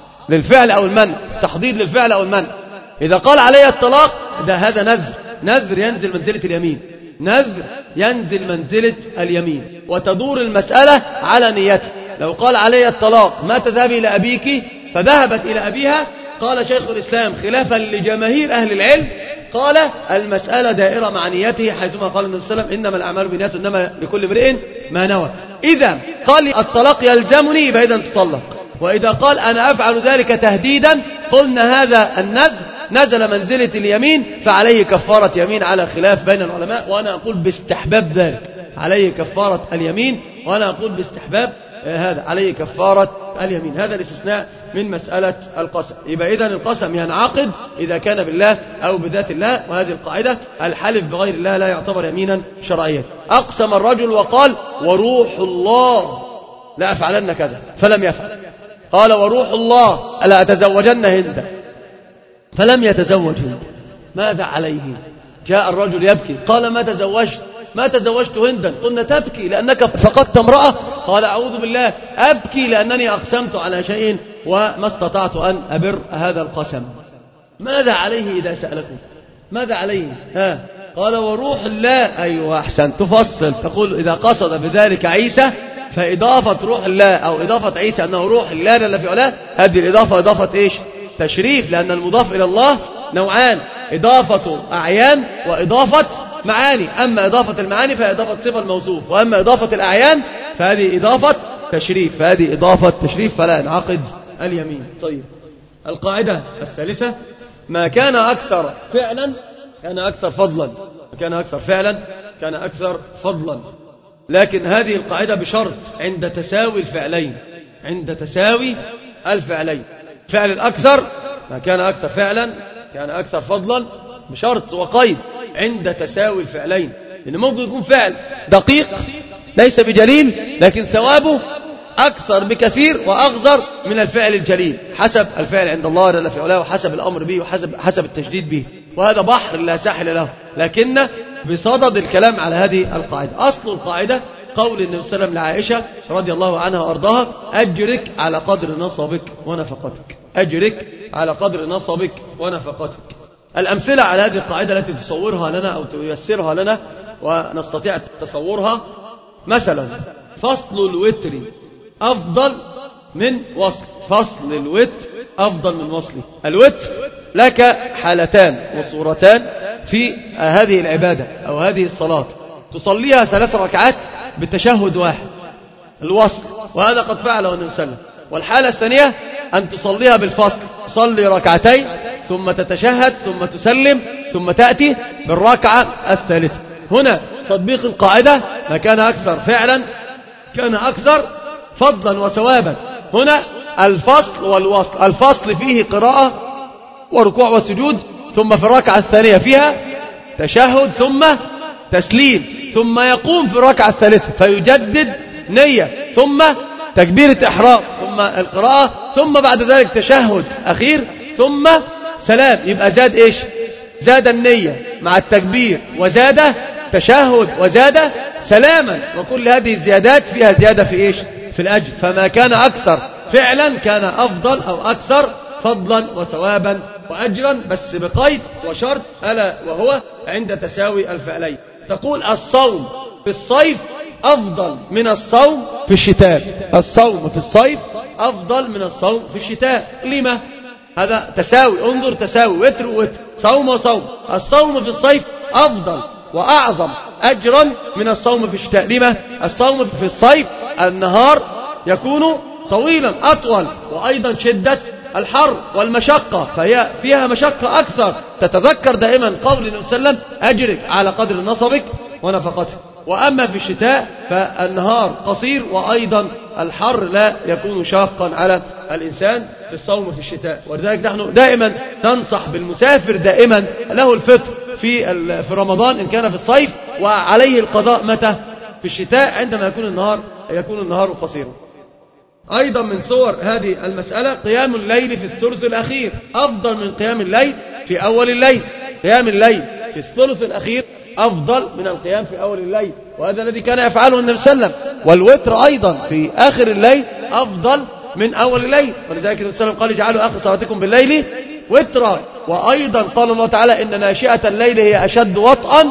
للفعل أو المنع، تحضيض للفعل أو المنع. إذا قال علي الطلاق ده هذا نذر، نذر ينزل منزلة اليمين، نذر ينزل منزلة اليمين، وتدور المسألة على نيته. لو قال علي الطلاق ما تذهبي إلى أبيك فذهبت إلى أبيها، قال شيخ الإسلام خلافا لجماهير أهل العلم، قال المسألة دائرة مع نيته، حيثما قال النبي صلى الله عليه وسلم إنما الأعمال بالنيات إنما لكل امرئ ما نوى. إذا قال الطلاق يلزمني يبقى إذا تطلق. وإذا قال أنا أفعل ذلك تهديدا قلنا هذا النذر نزل منزلة اليمين، فعليه كفارة يمين على خلاف بين العلماء. وأنا أقول باستحباب ذلك، عليه كفارة اليمين، وأنا أقول باستحباب هذا عليه كفارة اليمين. هذا الاستثناء من مسألة القسم. يبقى إذن القسم ينعقد إذا كان بالله أو بذات الله. وهذه القاعدة الحلف بغير الله لا يعتبر يمينا شرعيا. أقسم الرجل وقال وروح الله لا أفعلن كذا فلم يفعل. قال وروح الله ألا أتزوجن هندا فلم يتزوج هند. ماذا عليه؟ جاء الرجل يبكي قال ما تزوجت ما تزوجت هندا. قلنا تبكي لأنك فقدت امرأة. قال أعوذ بالله أبكي لأنني أقسمت على شيء وما استطعت أن أبر هذا القسم. ماذا عليه إذا سألكم؟ ماذا عليه؟ ها قال وروح الله. أيوة أحسن، تفصل تقول إذا قصد بذلك عيسى فإضافة روح الله أو إضافة عيسى أنه روح الله جل في علاه، هذه الإضافة إضافة إيش؟ تشريف، لأن المضاف إلى الله نوعان، إضافة أعيان وإضافة معاني، أما إضافة المعاني فهي إضافة صفة الموصوف، وأما إضافة الأعيان فهذه إضافة تشريف، فهذه إضافة تشريف فلا ينعقد اليمين. طيب، القاعدة الثالثة: ما كان أكثر فعلا كان أكثر فضلا، ما كان أكثر فعلا كان أكثر فضلا. لكن هذه القاعدة بشرط عند تساوي الفعلين، عند تساوي الفعلين. فعل الأكثر ما كان أكثر فعلا كان أكثر فضلا بشرط وقيد عند تساوي الفعلين، لأن ممكن يكون فعل دقيق ليس بجليل لكن ثوابه أكثر بكثير وأغزر من الفعل الجليل، حسب الفعل عند الله جل في علاه، وحسب الأمر به، وحسب حسب التشديد به، وهذا بحر لا ساحل له. لكن بصدد الكلام على هذه القاعدة، أصل القاعدة قول النبي صلى الله عليه وسلم لعائشة رضي الله عنها وأرضاها: أجرك على قدر نصبك ونفقتك، أجرك على قدر نصبك ونفقتك. الأمثلة على هذه القاعدة التي تصورها لنا أو تيسرها لنا ونستطيع تصورها: مثلا فصل الوتر أفضل من وصل، فصل الوتر أفضل من وصله. الوتر لك حالتان وصورتان في هذه العبادة أو هذه الصلاة، تصليها ثلاث ركعات بالتشهد واحد، الوصل، وهذا قد فعله النبي صلى الله عليه وسلم. والحالة الثانية أن تصليها بالفصل، تصلي ركعتين ثم تتشهد ثم تسلم ثم تأتي بالركعة الثالثة. هنا تطبيق القاعدة: ما كان أكثر فعلا كان أكثر فضلا وثوابا. هنا الفصل والوصل، الفصل فيه قراءة وركوع وسجود، ثم في الركعة الثانية فيها تشهد ثم تسليم، ثم يقوم في الركعة الثالثة فيجدد نية، ثم تكبيرة إحرام، ثم القراءة، ثم بعد ذلك تشهد أخير، ثم سلام. يبقى زاد إيش؟ زاد النية مع التكبير، وزاد تشهد، وزاد سلاما، وكل هذه الزيادات فيها زيادة في إيش؟ في الأجر. فما كان أكثر فعلا كان أفضل أو أكثر فضلا وثوابا وأجرا، بس بقيد وشرط، ألا وهو عند تساوي الفعلين. تقول: الصوم في الصيف أفضل من الصوم في الشتاء، الصوم في الصيف أفضل من الصوم في الشتاء. لما؟ هذا تساوي، انظر تساوي، وتر ووتر، صوم وصوم. الصوم في الصيف أفضل وأعظم أجرا من الصوم في الشتاء. لما؟ الصوم في الصيف النهار يكون طويلا أطول، وأيضا شدة الحر والمشقة فهي فيها مشقة أكثر. تتذكر دائما قول النبي صلى الله عليه وسلم: أجرك على قدر نصبك ونفقتك. وأما في الشتاء فالنهار قصير، وأيضا الحر لا يكون شاقا على الإنسان في الصوم في الشتاء. ولذلك نحن دائما ننصح بالمسافر دائما له الفطر في في رمضان إن كان في الصيف، وعليه القضاء متى؟ في الشتاء عندما يكون النهار يكون النهار قصيرا. أيضا من صور هذه المسألة قيام الليل في الثلث الأخير أفضل من قيام الليل في أول الليل. قيام الليل في الثلث الأخير أفضل من القيام في أول الليل، وهذا الذي كان يفعله النبي صلى الله عليه وسلم. والوتر أيضا في آخر الليل أفضل من أول الليل، ولذلك النبي صلى الله عليه وسلم قال: اجعلوا آخر صلاتكم بالليل وترا. وأيضا قال الله تعالى: إن ناشئة الليل هي أشد وطئا.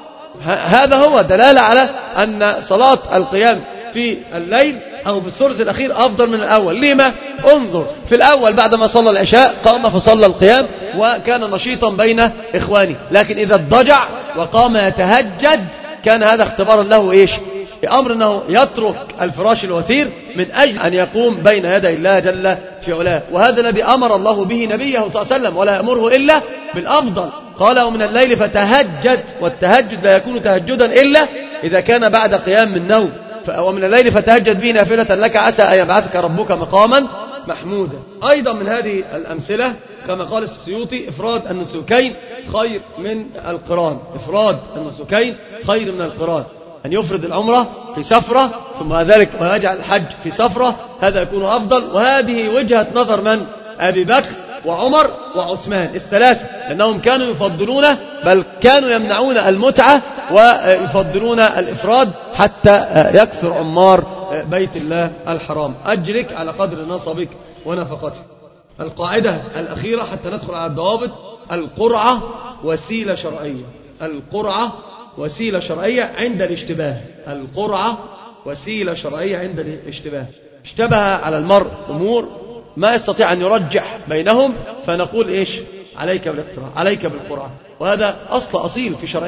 هذا هو دلالة على أن صلاة القيام في الليل أو في الثلث الأخير أفضل من الأول. لما؟ انظر، في الأول بعدما صلى العشاء قام فصلى القيام وكان نشيطا بين إخوانه، لكن إذا اضطجع وقام يتهجد كان هذا اختبارا له إيش؟ بأمر أنه يترك الفراش الوثير من أجل أن يقوم بين يدي الله جل في علاه. وهذا الذي أمر الله به نبيه صلى الله عليه وسلم، ولا يأمره إلا بالأفضل. قال: ومن الليل فتهجد، والتهجد لا يكون تهجدا إلا إذا كان بعد قيام من نوم. ومن الليل فتهجد به نافلة لك عسى أن يبعثك ربك مقاما محمودا. أيضا من هذه الأمثلة كما قال السيوطي: إفراد النسكين خير من القران، إفراد النسكين خير من القران. أن يفرد العمرة في سفرة ثم ذلك ويجعل الحج في سفرة، هذا يكون أفضل. وهذه وجهة نظر من؟ أبي بكر وعمر وعثمان الثلاثة، لأنهم كانوا يفضلون بل كانوا يمنعون المتعة ويفضلون الإفراد حتى يكثر عمار بيت الله الحرام. أجرك على قدر نصبك ونفقتك. القاعدة الأخيرة حتى ندخل على الضوابط: القرعة وسيلة شرعية. القرعة وسيلة شرعية عند الاشتباه. القرعة وسيلة شرعية عند الاشتباه. اشتبه على المرء أمور ما يستطيع أن يرجح بينهم، فنقول إيش؟ عليك بالاقتراع، عليك بالقرعة. وهذا أصل أصيل في شرعنا.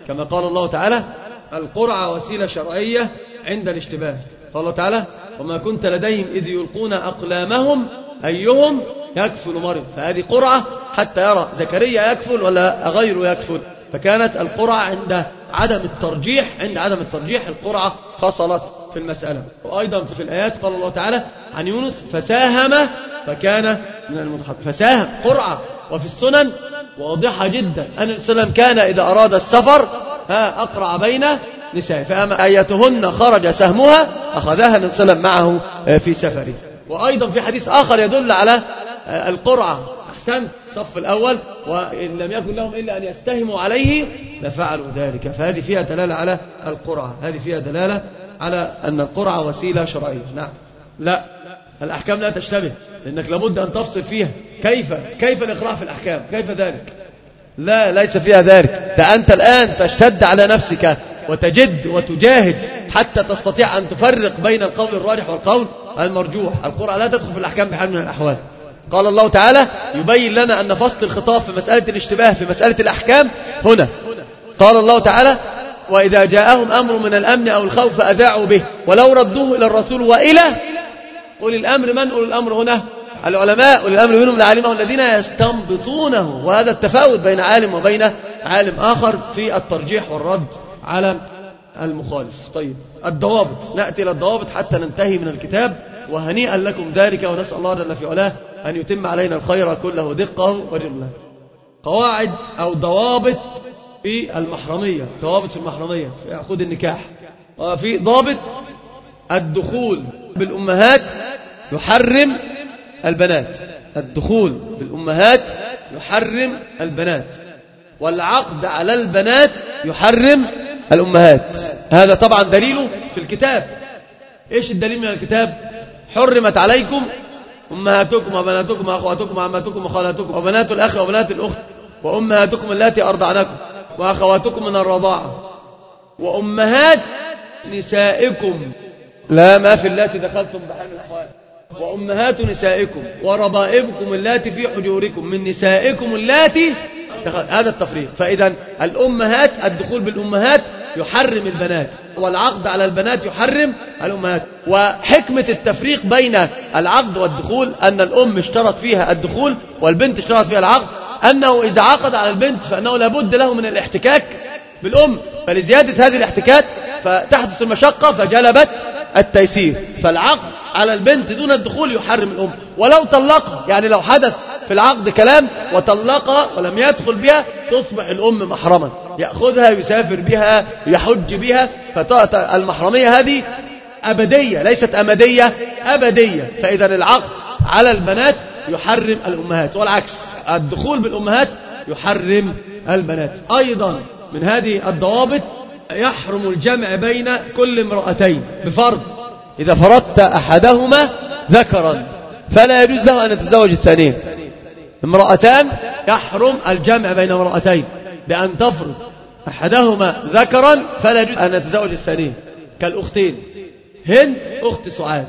كما قال الله تعالى القرعة وسيلة شرعية عند الاشتباه. قال الله تعالى وما كنت لديهم إذ يلقون أقلامهم أيهم يكفل مريم، فهذه قرعة حتى يرى زكريا يكفل ولا غيره يكفل. فكانت القرعة عند عدم الترجيح، عند عدم الترجيح القرعة فصلت في المسألة. وأيضا في الآيات قال الله تعالى عن يونس فساهم فكان من المضحكين، فساهم قرعة. وفي السنن واضحة جدا أن النبي صلى الله عليه وسلم كان إذا أراد السفر ها أقرع بين نساء، فأما أيتهن خرج سهمها أخذها النبي صلى الله عليه وسلم معه في سفره. وأيضا في حديث آخر يدل على القرعة أحسن صف الأول وإن لم يكن لهم إلا أن يستهموا عليه لفعلوا ذلك. فهذه فيها دلالة على القرعة، هذه فيها دلالة على أن القرعة وسيلة شرعية. نعم لا الأحكام لا تشتبه، لأنك لابد أن تفصل فيها. كيف كيف الإقراع في الأحكام؟ كيف ذلك؟ لا ليس فيها ذلك. ده أنت الآن تشتد على نفسك وتجد وتجاهد حتى تستطيع أن تفرق بين القول الراجح والقول المرجوح. القرعة لا تدخل في الأحكام بحال من الأحوال. قال الله تعالى يبين لنا أن فصل الخطاب في مسألة الاشتباه في مسألة الأحكام هنا. قال الله تعالى وإذا جاءهم أمر من الأمن أو الخوف فأذاعوا به ولو ردوه إلى الرسول وإلى أولي الأمر. من أولي الأمر هنا؟ العلماء. أولي الأمر منهم العالمة الذين يستنبطونه، وهذا التفاوت بين عالم وبين عالم آخر في الترجيح والرد على المخالف. طيب الضوابط، نأتي إلى الضوابط حتى ننتهي من الكتاب، وهنيئا لكم ذلك، ونسأل الله جل في علاه أن يتم علينا الخير كله دقه ورمله. قواعد أو ضوابط في المحرمية، ضوابط في المحرمية في عقود النكاح. وفي ضابط الدخول بالأمهات يحرم البنات، الدخول بالأمهات يحرم البنات، والعقد على البنات يحرم الأمهات. هذا طبعا دليله في الكتاب. إيش الدليل من الكتاب؟ حرمت عليكم أمهاتكم وبناتكم وأخواتكم وعماتكم وخالاتكم وبنات الأخ وبنات الأخت وأمهاتكم اللاتي أرضعنكم وأخواتكم من الرضاعة وأمهات نسائكم، لا ما في اللاتي دخلتم بحال من الأحوال، وأمهات نسائكم وربائبكم اللاتي في حجوركم من نسائكم اللاتي دخل. هذا التفريق. فإذا الأمهات الدخول بالأمهات يحرم البنات، والعقد على البنات يحرم الأمهات. وحكمة التفريق بين العقد والدخول أن الأم اشترط فيها الدخول والبنت اشترط فيها العقد، أنه إذا عقد على البنت فأنه لابد له من الاحتكاك بالأم، فلزيادة هذه الاحتكاك فتحدث المشقة فجلبت التيسير. فالعقد على البنت دون الدخول يحرم الأم. ولو طلقها، يعني لو حدث في العقد كلام وطلقها ولم يدخل بها تصبح الأم محرما، يأخذها يسافر بها يحج بها. فالمحرمية هذه أبدية ليست أمدية، أبدية. فإذا العقد على البنات يحرم الأمهات، والعكس الدخول بالأمهات يحرم البنات. أيضا من هذه الضوابط يحرم الجمع بين كل امرأتين بفرض إذا فرضت أحدهما ذكرا فلا يجوز له أن يتزوج الثانية. امرأتان يحرم الجمع بين امرأتين بأن تفرض أحدهما ذكرا فلا يجوز أن يتزوج الثانية. كالأختين هند أخت سعاد،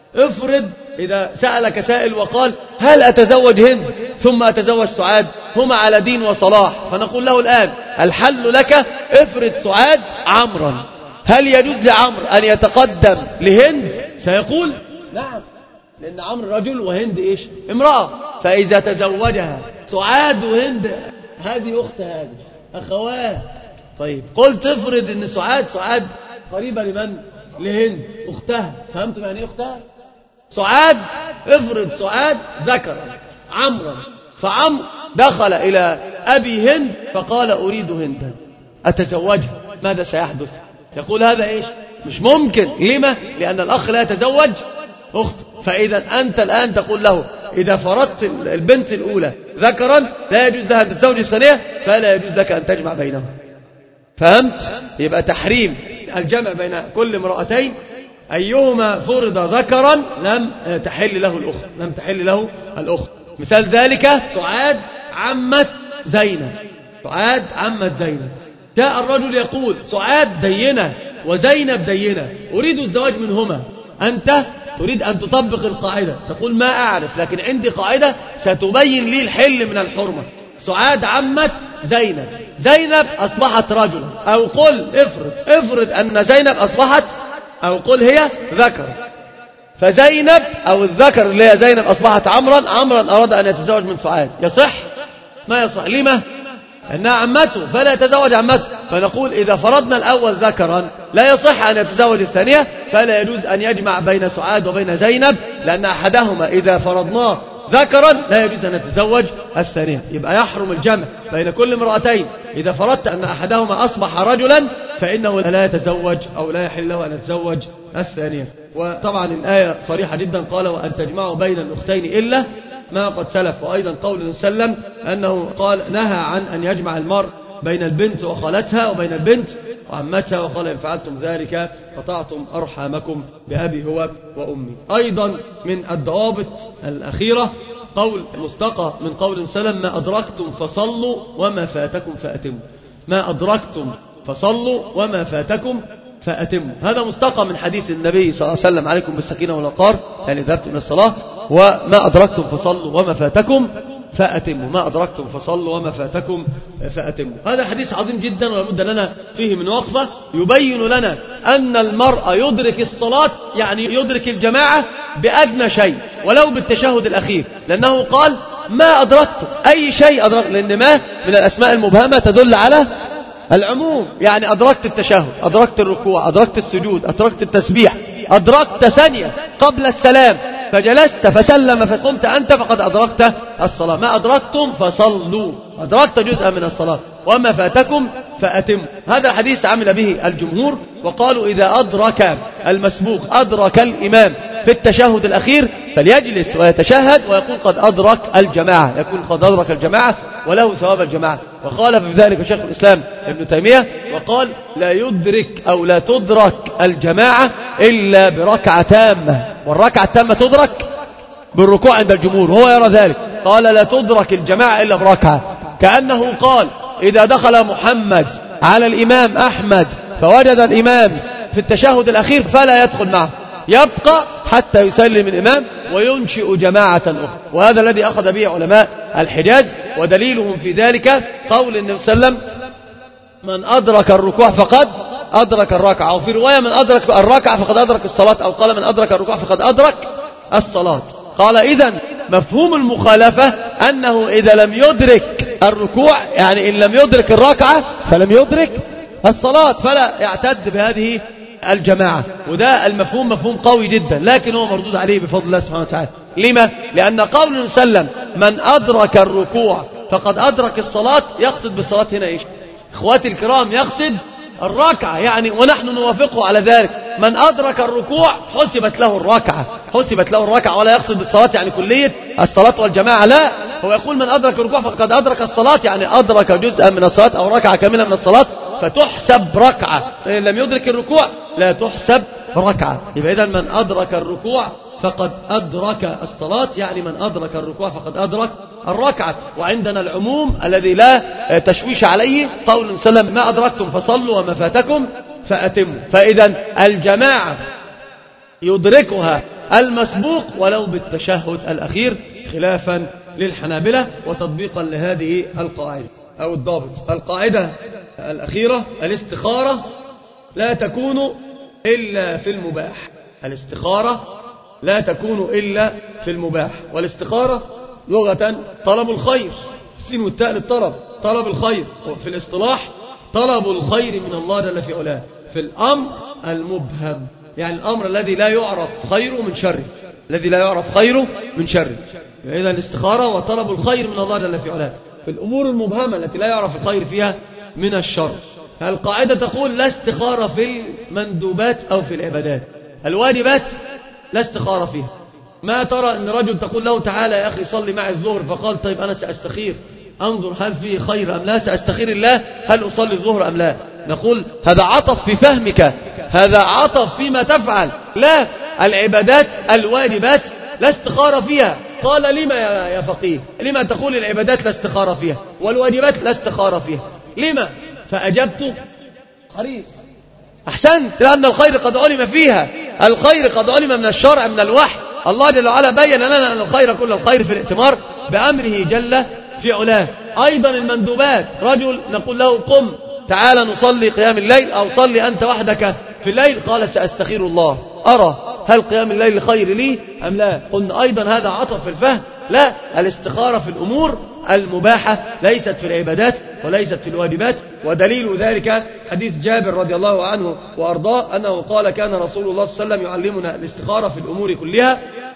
افرض إذا سألك سائل وقال هل أتزوج هند ثم أتزوج سعاد، هما على دين وصلاح، فنقول له الآن الحل لك افرض سعاد عمرا، هل يجوز لعمر أن يتقدم لهند؟ سيقول نعم، لأن عمرو رجل وهند إيش؟ امرأة. فإذا تزوجها سعاد وهند هذه أخت هذه أخوات. طيب قلت افرض أن سعاد سعاد قريبة لمن؟ لهند أختها. فهمتم يعني أختها؟ سعاد افرض سعاد ذكر عمرا، فعمر دخل إلى أبي هند فقال أريد هندا أتزوجها، ماذا سيحدث؟ يقول هذا إيش؟ مش ممكن. لما؟ لأن الأخ لا يتزوج أخته. فإذا أنت الآن تقول له إذا فرضت البنت الأولى ذكرا لا يجوز لها أن تتزوج الثانية، فلا يجوز لك أن تجمع بينهم. فهمت؟ يبقى تحريم الجمع بين كل امرأتين أيهما فرض ذكرا لم تحل له الأخت، لم تحل له الأخت. مثال ذلك سعاد عمت زينب، سعاد عمت زينب. جاء الرجل يقول سعاد دينة وزينب دينة، أريد الزواج منهما، أنت تريد أن تطبق القاعدة، تقول ما أعرف لكن عندي قاعدة ستبين لي الحل من الحرمة. سعاد عمت زينب، زينب أصبحت رجلا، أو قل افرض افرض أن زينب أصبحت، أو قل هي ذكر، فزينب أو الذكر اللي هي زينب أصبحت عمرا، عمرا أراد أن يتزوج من سعاد، يصح؟ ما يصح. لما؟ أنها عمته فلا يتزوج عمته. فنقول إذا فرضنا الأول ذكرا لا يصح أن يتزوج الثانية، فلا يجوز أن يجمع بين سعاد وبين زينب، لأن أحدهما إذا فرضناه ذكرا لا يجوز أن يتزوج الثانية. يبقى يحرم الجمع بين كل امرأتين. إذا فرضت أن أحدهما أصبح رجلا فإنه لا يتزوج أو لا يحل له أن يتزوج الثانية. وطبعا الآية صريحة جدا، قال وأن تجمعوا بين الأختين إلا ما قد سلف. وأيضا قول النبي صلى الله عليه وسلم أنه قال نهى عن أن يجمع المرء بين البنت وخالتها وبين البنت وعمتها، وقال إن فعلتم ذلك قطعتم أرحامكم بأبي هو وأمي. أيضا من الضوابط الأخيرة قول مستقى من قول النبي صلى الله عليه وسلم ما أدركتم فصلوا وما فاتكم فأتموا. ما أدركتم فصلوا وما فاتكم فأتموا. هذا مستقى من حديث النبي صلى الله عليه وسلم عليكم بالسكينة والوقار، يعني ذهبتم من الصلاة وما أدركتم فصلوا وما فاتكم فأتموا. ما أدركتم فصلوا وما فاتكم فأتموا. هذا حديث عظيم جدا ولابد لنا فيه من وقفة، يبين لنا أن المرء يدرك الصلاة، يعني يدرك الجماعة بأدنى شيء ولو بالتشهد الأخير، لأنه قال ما أدركتم، أي شيء أدرك، لأن ما من الأسماء المبهمة تدل على العموم، يعني أدركت التشهد، أدركت الركوع، أدركت السجود، أدركت التسبيح، أدركت ثانية قبل السلام فجلست فسلم فقمت أنت فقد أدركت الصلاة. ما أدركتم فصلوا، أدركت جزءا من الصلاة، وما فاتكم فأتم. هذا الحديث عمل به الجمهور، وقالوا إذا أدرك المسبوق أدرك الإمام في التشهد الأخير فليجلس ويتشهد ويقول قد أدرك الجماعة، يكون قد أدرك الجماعة وله ثواب الجماعة. وقال في ذلك شيخ الإسلام ابن تيمية وقال لا يدرك أو لا تدرك الجماعة إلا بركعة تامة، والركعة التامة تدرك بالركوع عند الجمهور، وهو يرى ذلك، قال لا تدرك الجماعة إلا بركعة، كأنه قال إذا دخل محمد على الإمام أحمد فوجد الإمام في التشهد الأخير فلا يدخل معه، يبقى حتى يسلم الإمام وينشئ جماعة أخرى. وهذا الذي أخذ به علماء الحجاز، ودليلهم في ذلك قول النبي صلى الله عليه وسلم من أدرك الركوع فقد أدرك الركعة، وفي رواية من أدرك الركعة فقد أدرك الصلاة، أو قال من أدرك الركوع فقد أدرك الصلاة. قال إذن مفهوم المخالفة أنه إذا لم يدرك الركوع، يعني إن لم يدرك الركعة فلم يدرك الصلاة، فلا يعتد بهذه الجماعة. وده المفهوم مفهوم قوي جدا، لكن هو مردود عليه بفضل الله سبحانه وتعالى. لما؟ لأن قول النبي صلى الله عليه وسلم من أدرك الركوع فقد أدرك الصلاة، يقصد بالصلاة هنا إيش؟ إخواتي الكرام، يقصد الركعة، يعني ونحن نوافقه على ذلك. من أدرك الركوع حسبت له الركعة، حسبت له الركعة، ولا يقصد بالصلاة يعني كلية الصلاة والجماعة، لا، هو يقول من أدرك الركوع فقد أدرك الصلاة، يعني أدرك جزءا من الصلاة أو ركعة كاملة من الصلاة فتحسب ركعة، فإن لم يدرك الركوع لا تحسب ركعة. يبقى إذن من أدرك الركوع فقد أدرك الصلاة، يعني من أدرك الركوع فقد أدرك الركعة. وعندنا العموم الذي لا تشويش عليه قول النبي صلى الله عليه وسلم ما أدركتم فصلوا وما فاتكم فأتموا. فإذا الجماعة يدركها المسبوق ولو بالتشهد الأخير، خلافا للحنابلة وتطبيقا لهذه القاعدة أو الضابط. القاعدة الأخيرة الاستخارة لا تكون إلا في المباح. الاستخارة لا تكون إلا في المباح. والاستخارة لغة طلب الخير، السين والتاء للطلب، طلب الخير. وفي الاصطلاح طلب الخير من الله جل في علاه، في الأمر المبهم، يعني الأمر الذي لا يعرف خيره من شره، الذي لا يعرف خيره من شره. إذا الاستخارة وطلب الخير من الله جل في علاه في الأمور المبهمة التي لا يعرف الخير فيها من الشر. القاعدة تقول لا استخارة في المندوبات أو في العبادات. الواجبات لا استخارة فيها. ما ترى أن رجل تقول له تعالى يا أخي صلي معي الظهر، فقال طيب أنا سأستخير أنظر هل فيه خير أم لا، سأستخير الله هل أصلي الظهر أم لا. نقول هذا عطف في فهمك، هذا عطف فيما تفعل. لا، العبادات الواجبات لا استخارة فيها. قال لما يا فقيه، لما تقول العبادات لا استخارة فيها والواجبات لا استخارة فيها؟ لما؟ فأجبت حريص، أحسنت، لأن الخير قد علم فيها، الخير قد علم من الشرع من الوحي. الله جل وعلا بين لنا أن الخير كل الخير في الائتمار بأمره جل في علاه. أيضا المندوبات، رجل نقول له قم تعال نصلي قيام الليل أو صلي أنت وحدك في الليل، قال سأستخير الله أرى هل قيام الليل خير لي أم لا. قلنا أيضا هذا عطف في الفهم، لا، الاستخارة في الأمور المباحة ليست في العبادات وليست في الواجبات. ودليل ذلك حديث جابر رضي الله عنه وأرضاه أنه قال كان رسول الله صلى الله عليه وسلم يعلمنا الاستخارة في الأمور كلها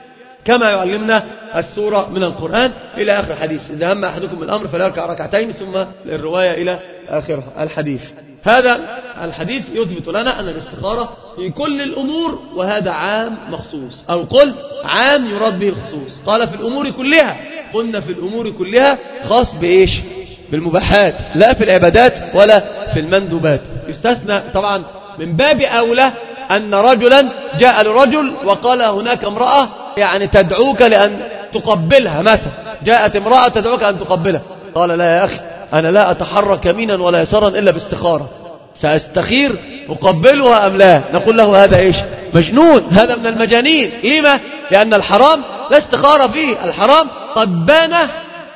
كما يعلمنا السورة من القرآن إلى آخر الحديث. إذا هم أحدكم بالأمر فليركع ركعتين ثم الرواية إلى آخر الحديث. هذا الحديث يثبت لنا أن الاستخارة في كل الأمور، وهذا عام مخصوص، أو قل عام يراد به الخصوص. قال في الأمور كلها، قلنا في الأمور كلها خاص بإيش؟ بالمباحات، لا في العبادات ولا في المندوبات. يستثنى طبعا من باب أولى أن رجلا جاء لرجل وقال هناك امرأة يعني تدعوك لأن تقبلها مثلا، جاءت امرأة تدعوك أن تقبلها، قال لا يا أخي أنا لا أتحرك يمينا ولا يسارا إلا باستخارة، سأستخير أقبلها أم لا. نقول له هذا إيش؟ مجنون، هذا من المجانين. لما؟ لأن الحرام لا استخارة فيه، الحرام قد بان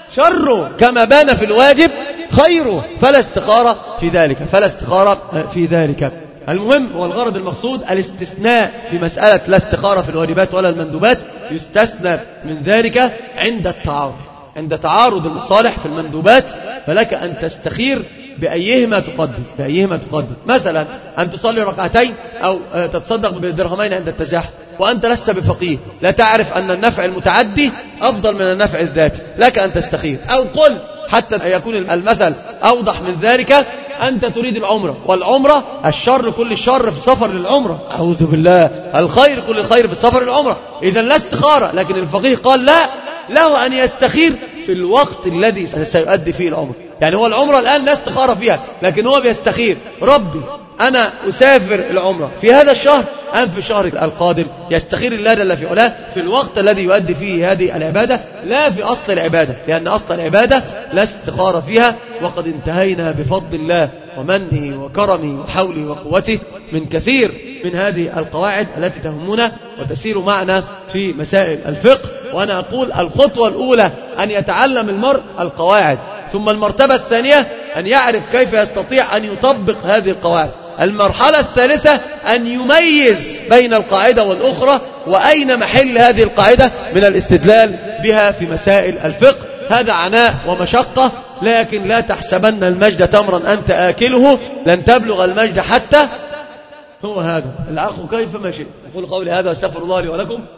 شره كما بان في الواجب خيره، فلا استخارة في ذلك، فلا استخارة في ذلك. المهم والغرض المقصود الاستثناء في مسألة لا استخارة في الواجبات ولا المندوبات، يستثنى من ذلك عند التعارض، عند تعارض المصالح في المندوبات فلك أن تستخير بأيهما تقدم، بأيهما تقدم. مثلا أن تصلي ركعتين أو تتصدق بدرهمين عند التزاحم وأنت لست بفقيه، لا تعرف أن النفع المتعدي أفضل من النفع الذاتي، لك أن تستخير. أو قل حتى يكون المثل أوضح من ذلك، أنت تريد العمرة، والعمرة الشر كل الشر في سفر للعمرة، أعوذ بالله، الخير كل الخير في السفر للعمرة، إذا لا استخارة. لكن الفقيه قال لا، له أن يستخير في الوقت الذي سيؤدي فيه العمرة. يعني هو العمرة الآن لا استخارة فيها، لكن هو بيستخير ربي أنا أسافر العمرة في هذا الشهر أم في الشهر القادم، يستخير الله جل في علاه في الوقت الذي يؤدي فيه هذه العبادة، لا في أصل العبادة، لأن أصل العبادة لا استخارة فيها. وقد انتهينا بفضل الله ومنه وكرمه وحوله وقوته من كثير من هذه القواعد التي تهمنا وتسير معنا في مسائل الفقه. وأنا أقول الخطوة الأولى أن يتعلم المرء القواعد، ثم المرتبة الثانية أن يعرف كيف يستطيع أن يطبق هذه القواعد. المرحلة الثالثة أن يميز بين القاعدة والأخرى، وأين محل هذه القاعدة من الاستدلال بها في مسائل الفقه. هذا عناء ومشقة، لكن لا تحسبن المجد تمرا أنت آكله، لن تبلغ المجد حتى. هو هذا العقل كيف ما شئت. أقول قولي هذا واستغفر الله لي ولكم.